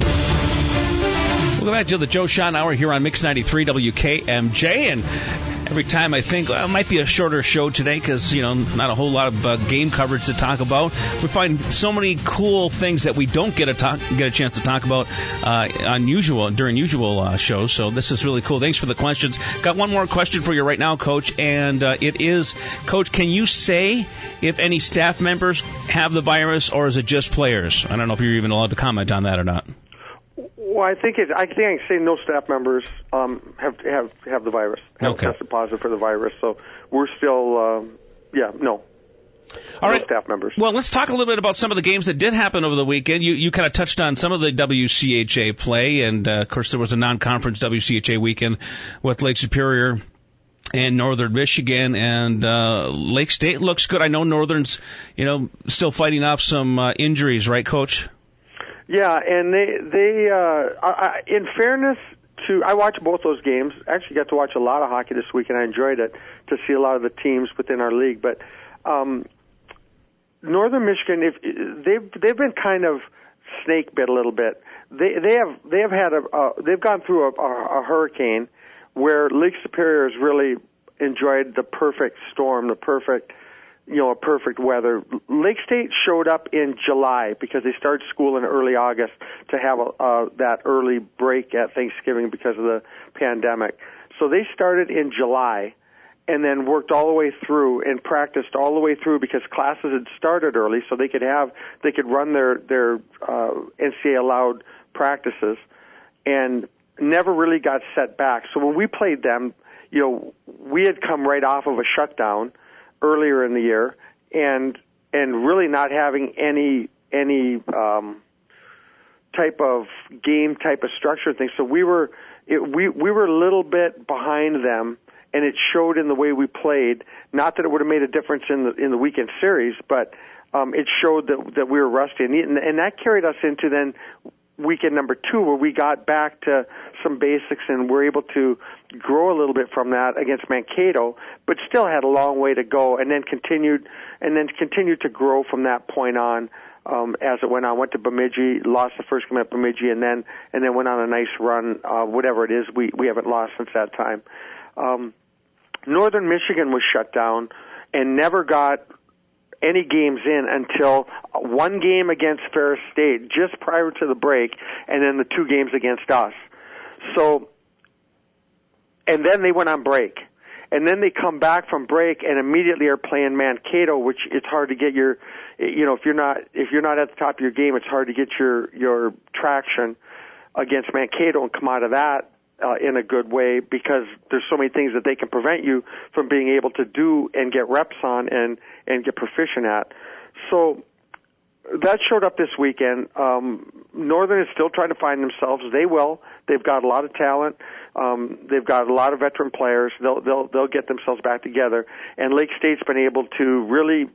Welcome back to the Joe Sean Hour here on Mix ninety-three W K M J, and every time I think, well, it might be a shorter show today because, you know, not a whole lot of uh, game coverage to talk about. We find so many cool things that we don't get a talk, get a chance to talk about uh, on usual, during usual uh, shows, so this is really cool. Thanks for the questions. Got one more question for you right now, Coach, and uh, it is, Coach, can you say if any staff members have the virus or is it just players? I don't know if you're even allowed to comment on that or not. Well, I think it, I think I can say no staff members um, have have have the virus. Have okay. tested positive for the virus, so we're still, um, yeah, no. All no right. staff members. Well, let's talk a little bit about some of the games that did happen over the weekend. You you kind of touched on some of the W C H A play, and uh, of course there was a non-conference W C H A weekend with Lake Superior and Northern Michigan, and uh, Lake State looks good. I know Northern's, you know, still fighting off some uh, injuries, right, Coach? Yeah, and they they uh, I, in fairness to I watched both those games. Actually, got to watch a lot of hockey this week, and I enjoyed it to see a lot of the teams within our league. But um, Northern Michigan, if they've they've been kind of snake bit a little bit. They they have they have had a uh, they've gone through a, a, a hurricane where Lake Superior has really enjoyed the perfect storm, the perfect. You know, a perfect weather. Lake State showed up in July because they started school in early August to have a, uh, that early break at Thanksgiving because of the pandemic. So they started in July and then worked all the way through and practiced all the way through because classes had started early, so they could have they could run their their uh, N C A A allowed practices and never really got set back. So when we played them, you know, we had come right off of a shutdown earlier in the year, and and really not having any any um, type of game type of structure thing. So we were it, we we were a little bit behind them, and it showed in the way we played. Not that it would have made a difference in the in the weekend series, but um, it showed that that we were rusty, and, and that carried us into then weekend number two, where we got back to some basics and were able to grow a little bit from that against Mankato, but still had a long way to go, and then continued and then continued to grow from that point on. Um, as it went on, went to Bemidji, lost the first game at Bemidji, and then and then went on a nice run. Uh, whatever it is, we we haven't lost since that time. Um, Northern Michigan was shut down and never got any games in until one game against Ferris State just prior to the break, and then the two games against us. So, and then they went on break. And then they come back from break and immediately are playing Mankato, which it's hard to get your, you know, if you're not if you're not at the top of your game, it's hard to get your your traction against Mankato and come out of that uh, in a good way, because there's so many things that they can prevent you from being able to do and get reps on and and get proficient at. So that showed up this weekend. Um, Northern is still trying to find themselves. They will. They've got a lot of talent. Um, they've got a lot of veteran players. They'll they'll they'll get themselves back together. And Lake State's been able to really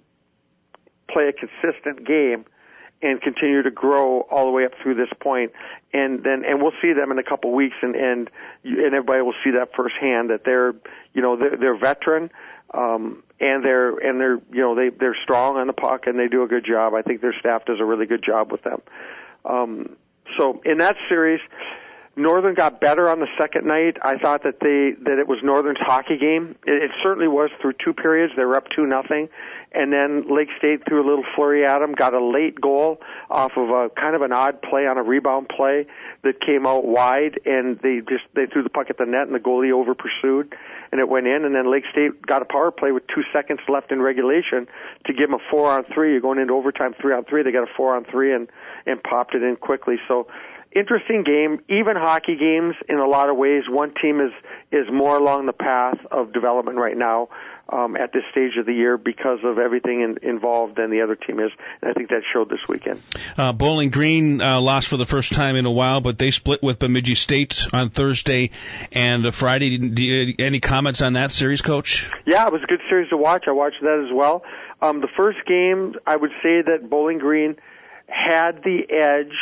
play a consistent game and continue to grow all the way up through this point. And then and we'll see them in a couple weeks, and and and everybody will see that firsthand, that they're you know they're, they're veteran. Um, and they're and they're you know they they're strong on the puck, and they do a good job. I think their staff does a really good job with them. Um, so in that series, Northern got better on the second night. I thought that they that it was Northern's hockey game. It, it certainly was through two periods. They were up two nothing, and then Lake State threw a little flurry at them. Got a late goal off of a kind of an odd play on a rebound play that came out wide, and they just they threw the puck at the net, and the goalie over pursued, and it went in. And then Lake State got a power play with two seconds left in regulation to give them a four on three. You're going into overtime, three on three. They got a four on three and and popped it in quickly. So. Interesting game, even hockey games in a lot of ways. One team is is more along the path of development right now um, at this stage of the year because of everything in, involved than the other team is. And I think that showed this weekend. Uh, Bowling Green uh, lost for the first time in a while, but they split with Bemidji State on Thursday and uh, Friday. Do you, any comments on that series, Coach? Yeah, it was a good series to watch. I watched that as well. Um, the first game, I would say that Bowling Green had the edge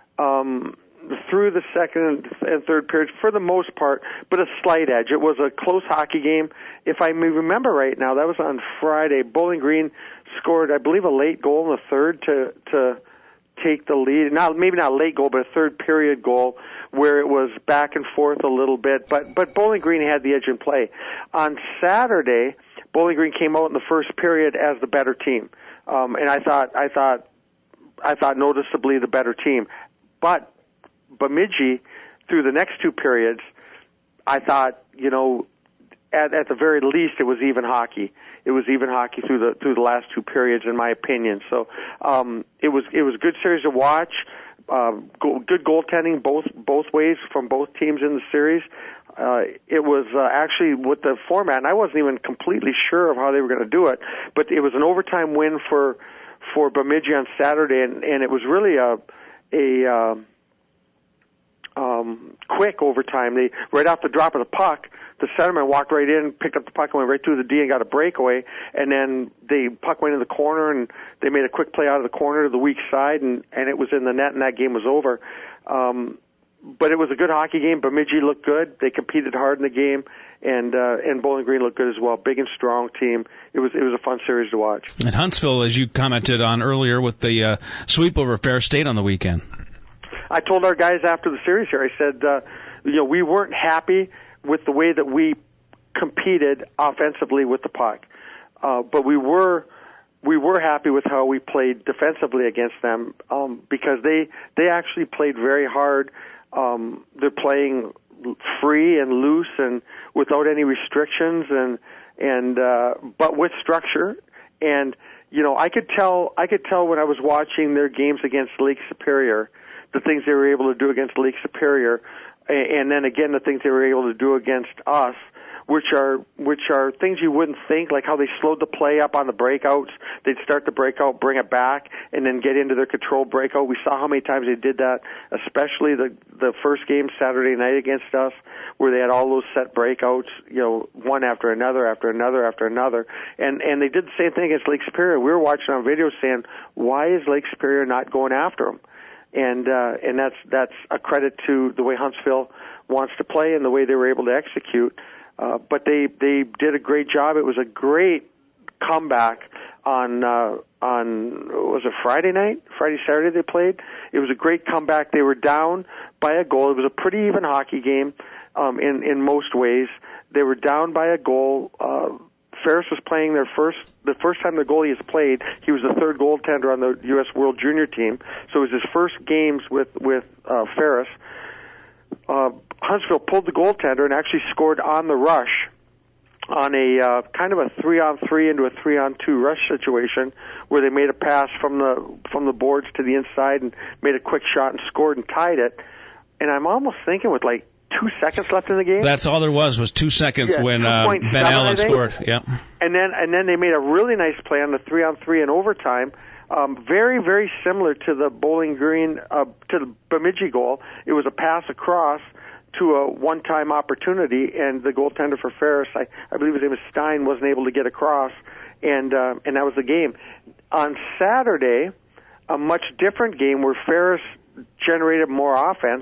Um, through the second and third periods for the most part, but a slight edge. It was a close hockey game. If I may remember right now, that was on Friday. Bowling Green scored, I believe, a late goal in the third to to take the lead. Not maybe not a late goal, but a third period goal where it was back and forth a little bit. But but Bowling Green had the edge in play. On Saturday, Bowling Green came out in the first period as the better team, um, and I thought I thought I thought noticeably the better team. But Bemidji, through the next two periods, I thought, you know, at, at the very least, it was even hockey. It was even hockey through the through the last two periods, in my opinion. So um, it was it was a good series to watch. Uh, go, good goaltending both both ways from both teams in the series. Uh, it was uh, actually with the format, and I wasn't even completely sure of how they were going to do it, but it was an overtime win for for Bemidji on Saturday, and, and it was really a a uh, um, quick overtime. They right off the drop of the puck, the centerman walked right in, picked up the puck, and went right through the D and got a breakaway. And then the puck went in the corner, and they made a quick play out of the corner to the weak side, and and it was in the net, and that game was over. Um, but it was a good hockey game. Bemidji looked good. They competed hard in the game, and uh, and Bowling Green looked good as well. Big and strong team. It was it was a fun series to watch. And Huntsville, as you commented on earlier, with the uh, sweep over Ferris State on the weekend. I told our guys after the series here, I said, uh, you know, we weren't happy with the way that we competed offensively with the puck, uh, but we were we were happy with how we played defensively against them um, because they they actually played very hard. Um, they're playing free and loose and without any restrictions, and and uh, but with structure. And you know, I could tell I could tell when I was watching their games against Lake Superior, the things they were able to do against Lake Superior, and then again the things they were able to do against us, which are which are things you wouldn't think, like how they slowed the play up on the breakouts. They'd start the breakout, bring it back, and then get into their controlled breakout. We saw how many times they did that, especially the the first game Saturday night against us, where they had all those set breakouts, you know, one after another, after another, after another. And and they did the same thing against Lake Superior. We were watching on video saying, why is Lake Superior not going after them? And uh, and that's that's a credit to the way Huntsville wants to play and the way they were able to execute. Uh, but they they did a great job. It was a great comeback on uh, on was it Friday night, Friday Saturday they played. It was a great comeback. They were down by a goal. It was a pretty even hockey game um, in in most ways. They were down by a goal. Uh, Ferris was playing their first, the first time the goalie has played. He was the third goaltender on the U S World Junior team, so it was his first games with with uh, Ferris. Uh, Huntsville pulled the goaltender and actually scored on the rush on a uh, kind of a three-on-three into a three-on-two rush situation where they made a pass from the from the boards to the inside and made a quick shot and scored and tied it. And I'm almost thinking with like two seconds left in the game. That's all there was, was two seconds yeah, when uh, Ben Allen scored. Yeah. And then and then they made a really nice play on the three on three in overtime. Um, very, very similar to the Bowling Green, uh, to the Bemidji goal. It was a pass across to a one-time opportunity, and the goaltender for Ferris, I, I believe his name is Stein, wasn't able to get across, and uh, and that was the game. On Saturday, a much different game where Ferris generated more offense.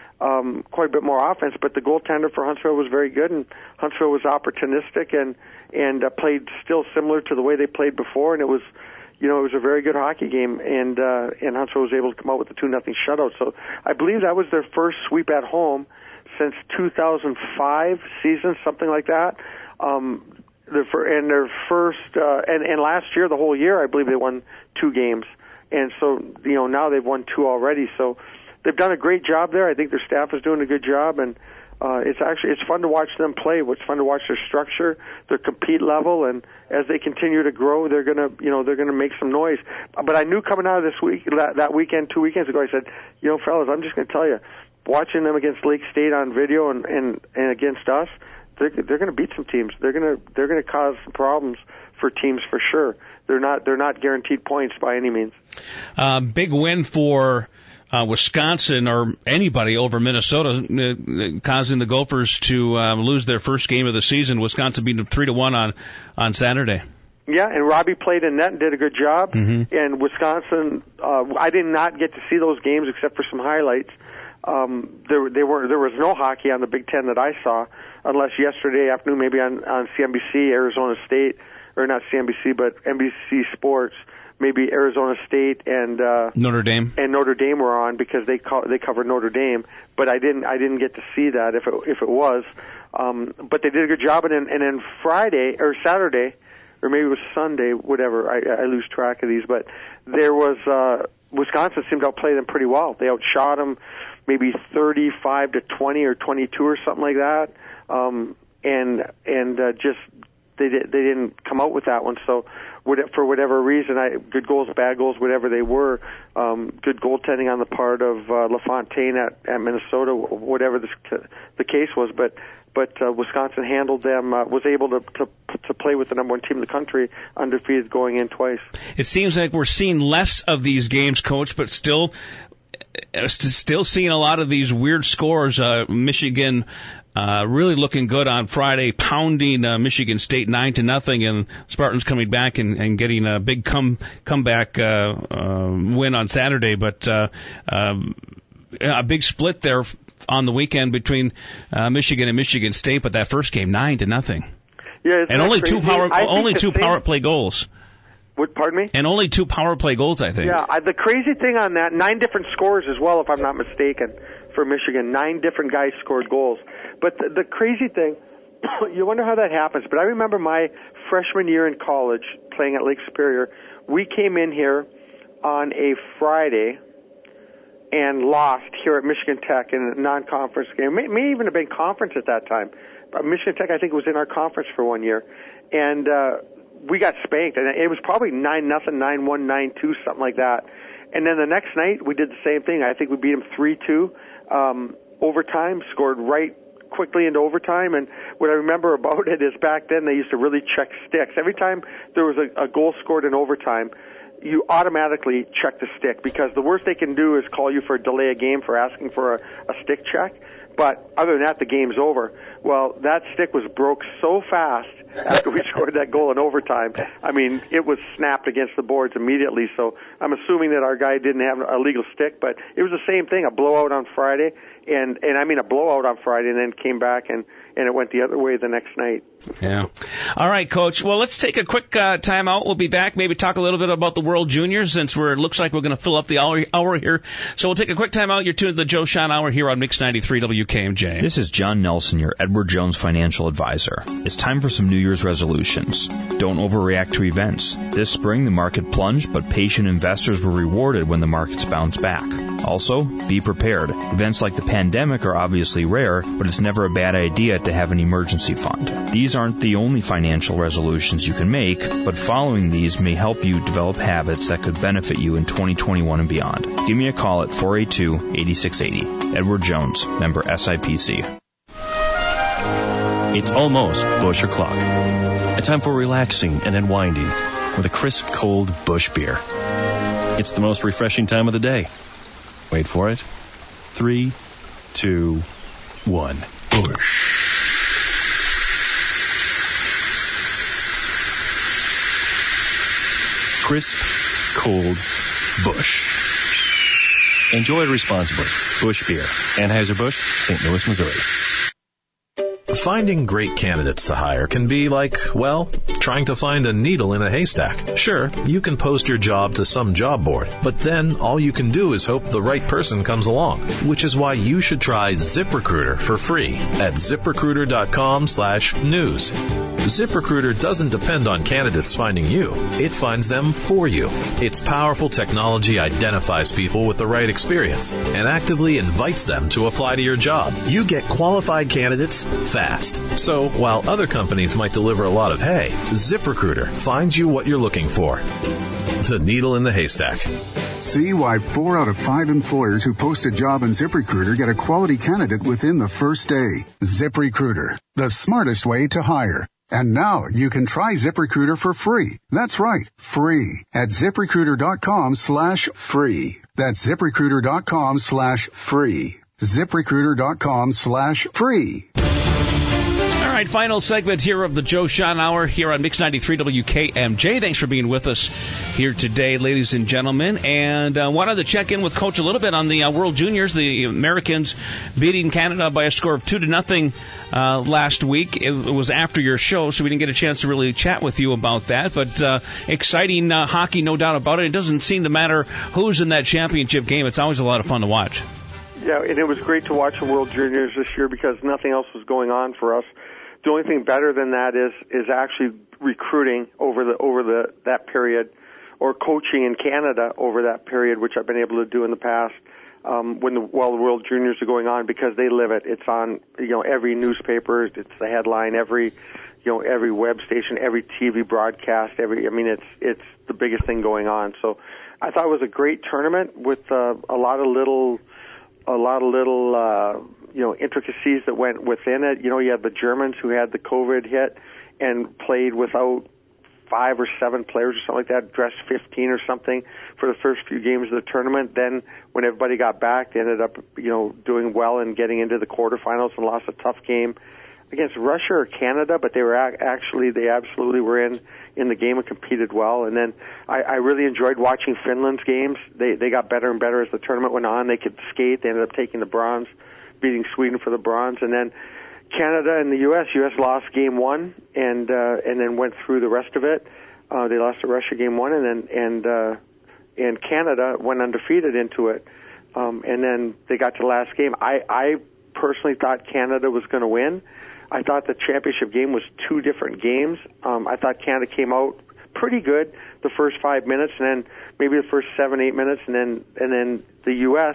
Um, quite a bit more offense, but the goaltender for Huntsville was very good, and Huntsville was opportunistic and and uh, played still similar to the way they played before, and it was, you know, it was a very good hockey game, and uh, and Huntsville was able to come out with a two nothing shutout. So I believe that was their first sweep at home since two thousand five season, something like that. Um, their fir- and their first uh, and and last year, the whole year, I believe they won two games, and so you know now they've won two already. So they've done a great job there. I think their staff is doing a good job, and uh, it's actually it's fun to watch them play. It's fun to watch their structure, their compete level, and as they continue to grow, they're gonna you know they're gonna make some noise. But I knew coming out of this week that, that weekend, two weekends ago, I said, you know, fellas, I'm just gonna tell you, watching them against Lake State on video and and, and against us, they're they're gonna beat some teams. They're gonna they're gonna cause some problems for teams for sure. They're not they're not guaranteed points by any means. Uh, big win for Uh, Wisconsin or anybody over Minnesota, uh, causing the Gophers to um, lose their first game of the season. Wisconsin beat them three to one on on Saturday. Yeah, and Robbie played in net and did a good job. Mm-hmm. And Wisconsin, uh, I did not get to see those games except for some highlights. Um, there, they were there was no hockey on the Big Ten that I saw, unless yesterday afternoon, maybe on on C N B C, Arizona State, or not C N B C, but N B C Sports. Maybe Arizona State and uh, Notre Dame and Notre Dame were on because they co- they covered Notre Dame, but I didn't I didn't get to see that if it if it was, um, but they did a good job. And then and then Friday or Saturday, or maybe it was Sunday, whatever. I, I lose track of these, but there was uh, Wisconsin seemed to outplay them pretty well. They outshot them maybe thirty-five to twenty or twenty-two or something like that, um, and and uh, just they did, they didn't come out with that one. So for whatever reason, I, good goals, bad goals, whatever they were, um, good goaltending on the part of uh, LaFontaine at, at Minnesota, whatever the, the case was. But but uh, Wisconsin handled them, uh, was able to, to to play with the number one team in the country, undefeated going in twice. It seems like we're seeing less of these games, Coach, but still still seeing a lot of these weird scores. Uh, Michigan Uh, really looking good on Friday, pounding uh, Michigan State nine to nothing, and Spartans coming back and, and getting a big come comeback uh, uh, win on Saturday. But uh, um, a big split there on the weekend between uh, Michigan and Michigan State. But that first game, nine to nothing. Yeah, and only crazy. two power I only two same, power play goals. What? Pardon me? And only two power play goals, I think. Yeah, I, the crazy thing on that, nine different scores as well, if I'm not mistaken, for Michigan. Nine different guys scored goals. But the, the crazy thing, you wonder how that happens. But I remember my freshman year in college playing at Lake Superior. We came in here on a Friday and lost here at Michigan Tech in a non-conference game. It may, may even have been conference at that time. But Michigan Tech, I think, was in our conference for one year. And uh, we got spanked. And it was probably nine nothing, nine one, nine two, something like that. And then the next night, we did the same thing. I think we beat them three two. Um, overtime, scored right quickly into overtime. And what I remember about it is back then they used to really check sticks. Every time there was a, a goal scored in overtime, you automatically check the stick, because the worst they can do is call you for a delay of game for asking for a, a stick check. But other than that, the game's over. Well, that stick was broke so fast after we scored that goal in overtime. I mean, it was snapped against the boards immediately. So I'm assuming that our guy didn't have a legal stick, but it was the same thing, a blowout on Friday. And, and I mean, a blowout on Friday, and then came back and, and it went the other way the next night. Yeah. All right, Coach. Well, let's take a quick uh, time out. We'll be back. Maybe talk a little bit about the World Juniors, since we're, it looks like we're going to fill up the hour, hour here. So we'll take a quick time out. You're tuned to the Joe Shon Hour here on Mix ninety-three W K M J. This is John Nelson, your Edward Jones financial advisor. It's time for some New Year's resolutions. Don't overreact to events. This spring, the market plunged, but patient investors were rewarded when the markets bounced back. Also, be prepared. Events like the pandemic are obviously rare, but it's never a bad idea to have an emergency fund. These aren't the only financial resolutions you can make, but following these may help you develop habits that could benefit you in twenty twenty-one and beyond. Give me a call at four eight two, eight six eight zero. Edward Jones, member S I P C. It's almost Busch o'clock. A time for relaxing and unwinding with a crisp, cold Busch beer. It's the most refreshing time of the day. Wait for it. Three, two, one. Busch. Crisp, cold Busch. Enjoy responsibly. Busch Beer. Anheuser-Busch, Saint Louis, Missouri. Finding great candidates to hire can be like, well, trying to find a needle in a haystack. Sure, you can post your job to some job board, but then all you can do is hope the right person comes along, which is why you should try ZipRecruiter for free at ZipRecruiter.com slash news. ZipRecruiter doesn't depend on candidates finding you. It finds them for you. Its powerful technology identifies people with the right experience and actively invites them to apply to your job. You get qualified candidates fast. So while other companies might deliver a lot of hay, ZipRecruiter finds you what you're looking for. The needle in the haystack. See why four out of five employers who post a job in ZipRecruiter get a quality candidate within the first day. ZipRecruiter, the smartest way to hire. And now you can try ZipRecruiter for free. That's right, free at ZipRecruiter.com slash free. That's ZipRecruiter.com slash free. ZipRecruiter.com slash free. All right, final segment here of the Joe Shon Hour here on Mix ninety-three W K M J. Thanks for being with us here today, ladies and gentlemen. And uh, wanted to check in with Coach a little bit on the uh, World Juniors, the Americans beating Canada by a score of two to nothing uh, last week. It, it was after your show, so we didn't get a chance to really chat with you about that. But uh, exciting uh, hockey, no doubt about it. It doesn't seem to matter who's in that championship game. It's always a lot of fun to watch. Yeah, and it was great to watch the World Juniors this year because nothing else was going on for us. The only thing better than that is is actually recruiting over the over the that period, or coaching in Canada over that period, which I've been able to do in the past. Um, when the while the World Juniors are going on, because they live it. It's on you know every newspaper. It's the headline. Every you know every web station, every T V broadcast. Every I mean it's it's the biggest thing going on. So I thought it was a great tournament with uh, a lot of little a lot of little. Uh, you know, intricacies that went within it. You know, you had the Germans who had the COVID hit and played without five or seven players or something like that, dressed fifteen or something for the first few games of the tournament. Then when everybody got back, they ended up, you know, doing well and getting into the quarterfinals and lost a tough game against Russia or Canada, but they were actually, they absolutely were in, in the game and competed well. And then I, I really enjoyed watching Finland's games. They, they got better and better as the tournament went on. They could skate. They ended up taking the bronze, beating Sweden for the bronze, and then Canada and the U S U S lost game one, and uh, and then went through the rest of it. Uh, they lost to Russia game one, and then and uh, and Canada went undefeated into it, um, and then they got to the last game. I, I personally thought Canada was going to win. I thought the championship game was two different games. Um, I thought Canada came out pretty good the first five minutes, and then maybe the first seven, eight minutes, and then and then the U S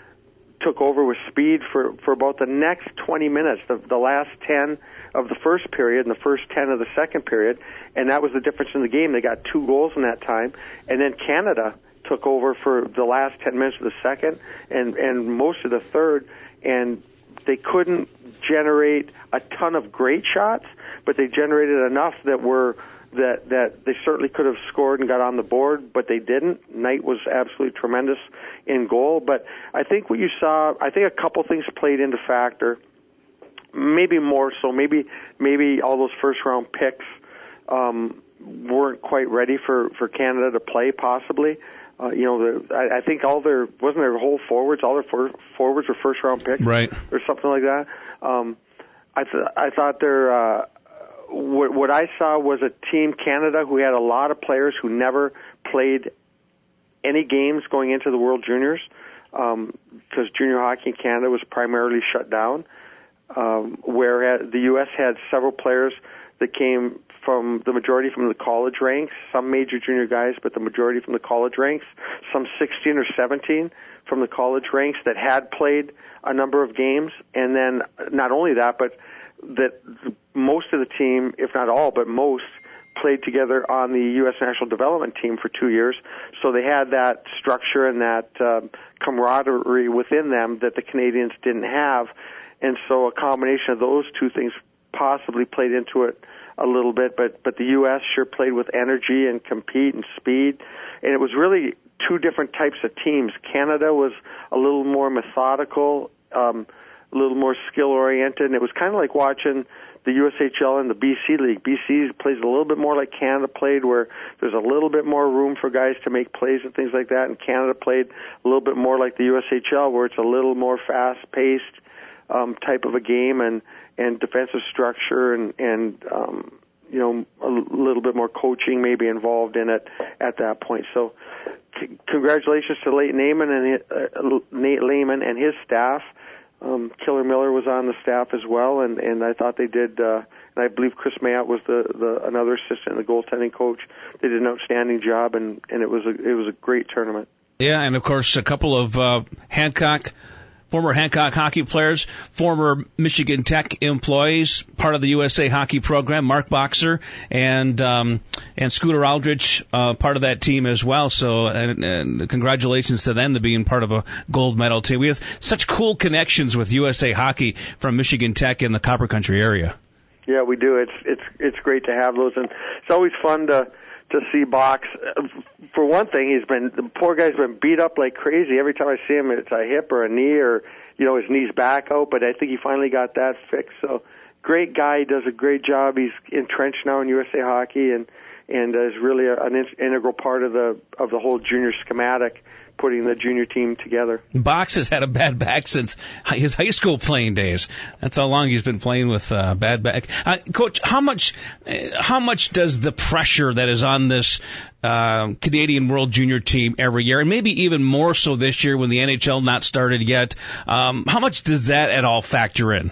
took over with speed for, for about the next twenty minutes, the, the last ten of the first period and the first ten of the second period, and that was the difference in the game. They got two goals in that time, and then Canada took over for the last ten minutes of the second and, and most of the third, and they couldn't generate a ton of great shots, but they generated enough that were that that they certainly could have scored and got on the board, but they didn't. Knight was absolutely tremendous in goal, but I think what you saw, I think a couple things played into factor. Maybe more so. Maybe maybe all those first round picks um, weren't quite ready for, for Canada to play. Possibly, uh, you know, the, I, I think all their wasn't their whole forwards. All their for, forwards were first round picks, right, or something like that. Um, I th- I thought their uh, what, what I saw was a team Canada who had a lot of players who never played any games going into the World Juniors because um, junior hockey in Canada was primarily shut down. Um, where the U S had several players that came from the majority from the college ranks, some major junior guys, but the majority from the college ranks, some sixteen or seventeen from the college ranks that had played a number of games, and then not only that, but that most of the team, if not all, but most, played together on the U S National Development Team for two years, so they had that structure and that uh, camaraderie within them that the Canadians didn't have. And so a combination of those two things possibly played into it a little bit, but but the U S sure played with energy and compete and speed, and it was really two different types of teams. Canada was a little more methodical, um, a little more skill-oriented, and it was kind of like watching the U S H L and the B C League. B C plays a little bit more like Canada played, where there's a little bit more room for guys to make plays and things like that, and Canada played a little bit more like the U S H L, where it's a little more fast-paced, Um, type of a game and, and defensive structure and, and um, you know, a little bit more coaching maybe involved in it at that point. So c- congratulations to Nate Lehman and his, uh, Nate Lehman and his staff. Um, Killer Miller was on the staff as well, and, and I thought they did, uh, and I believe Chris Mayotte was the, the another assistant, the goaltending coach. They did an outstanding job, and, and it was a, it was a great tournament. Yeah, and of course a couple of uh, Hancock former Hancock hockey players, former Michigan Tech employees, part of the U S A Hockey program, Mark Boxer and um, and Scooter Aldrich, uh, part of that team as well. So, and, and congratulations to them to being part of a gold medal team. We have such cool connections with U S A Hockey from Michigan Tech in the Copper Country area. Yeah, we do. It's it's it's great to have those, and it's always fun to. to see Box. For one thing, he's been, the poor guy's been beat up like crazy. Every time I see him, it's a hip or a knee or, you know, his knee's back out, but I think he finally got that fixed. So, great guy, does a great job. He's entrenched now in U S A Hockey and, and is really a, an integral part of the, of the whole junior schematic, putting the junior team together. Box has had a bad back since his high school playing days. That's how long he's been playing with uh, bad back. Uh, Coach, how much how much does the pressure that is on this uh, Canadian World Junior team every year, and maybe even more so this year when the N H L not started yet, um, how much does that at all factor in?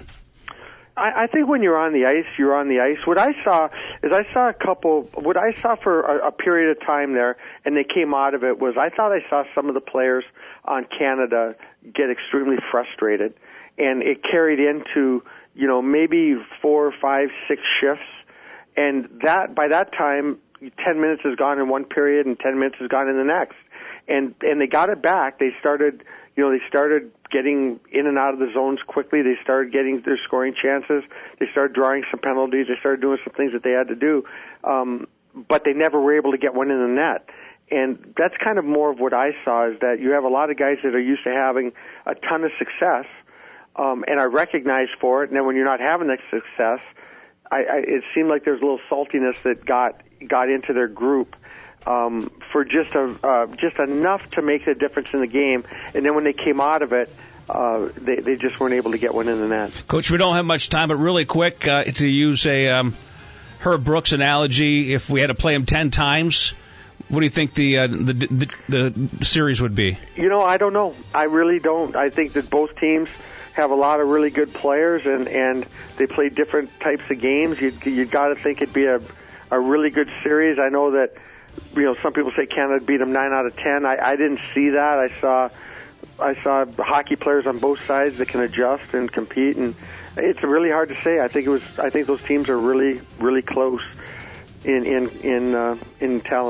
I, I think when you're on the ice, you're on the ice. What I saw is I saw a couple, what I saw for a, a period of time there, and they came out of it, was I thought I saw some of the players on Canada get extremely frustrated, and it carried into, you know, maybe four, five, six shifts, and that, by that time, ten minutes is gone in one period and ten minutes is gone in the next. And, and they got it back. They started, you know, they started getting in and out of the zones quickly. They started getting their scoring chances. They started drawing some penalties. They started doing some things that they had to do. Um, but they never were able to get one in the net. And that's kind of more of what I saw, is that you have a lot of guys that are used to having a ton of success, um, and are recognized for it. And then when you're not having that success, I, I, it seemed like there's a little saltiness that got got into their group. Um, for just a, uh, just enough to make a difference in the game, and then when they came out of it, uh, they they just weren't able to get one in the net. Coach, we don't have much time, but really quick, uh, to use a um, Herb Brooks analogy, if we had to play him ten times, what do you think the, uh, the the the series would be? You know, I don't know. I really don't. I think that both teams have a lot of really good players, and, and they play different types of games. You you got to think it'd be a a really good series. I know that. You know, some people say Canada beat them nine out of ten. I, I didn't see that. I saw, I saw hockey players on both sides that can adjust and compete, and it's really hard to say. I think it was. I think those teams are really, really close in in in uh, in talent.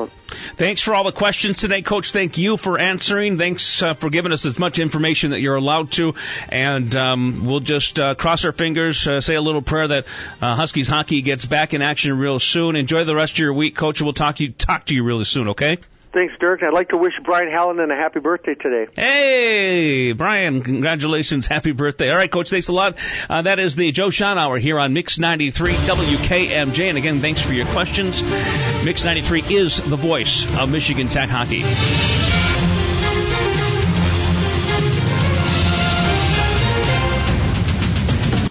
Thanks for all the questions today, Coach. Thank you for answering. Thanks uh, for giving us as much information that you're allowed to. And um, we'll just uh, cross our fingers, uh, say a little prayer that uh, Huskies hockey gets back in action real soon. Enjoy the rest of your week, Coach. We'll talk, you, talk to you really soon, okay? Thanks, Dirk. I'd like to wish Brian Hallinan a happy birthday today. Hey, Brian, congratulations. Happy birthday. All right, Coach, thanks a lot. Uh, that is the Joe Sean Hour here on Mix ninety-three W K M J. And again, thanks for your questions. Mix ninety-three is the voice of Michigan Tech hockey.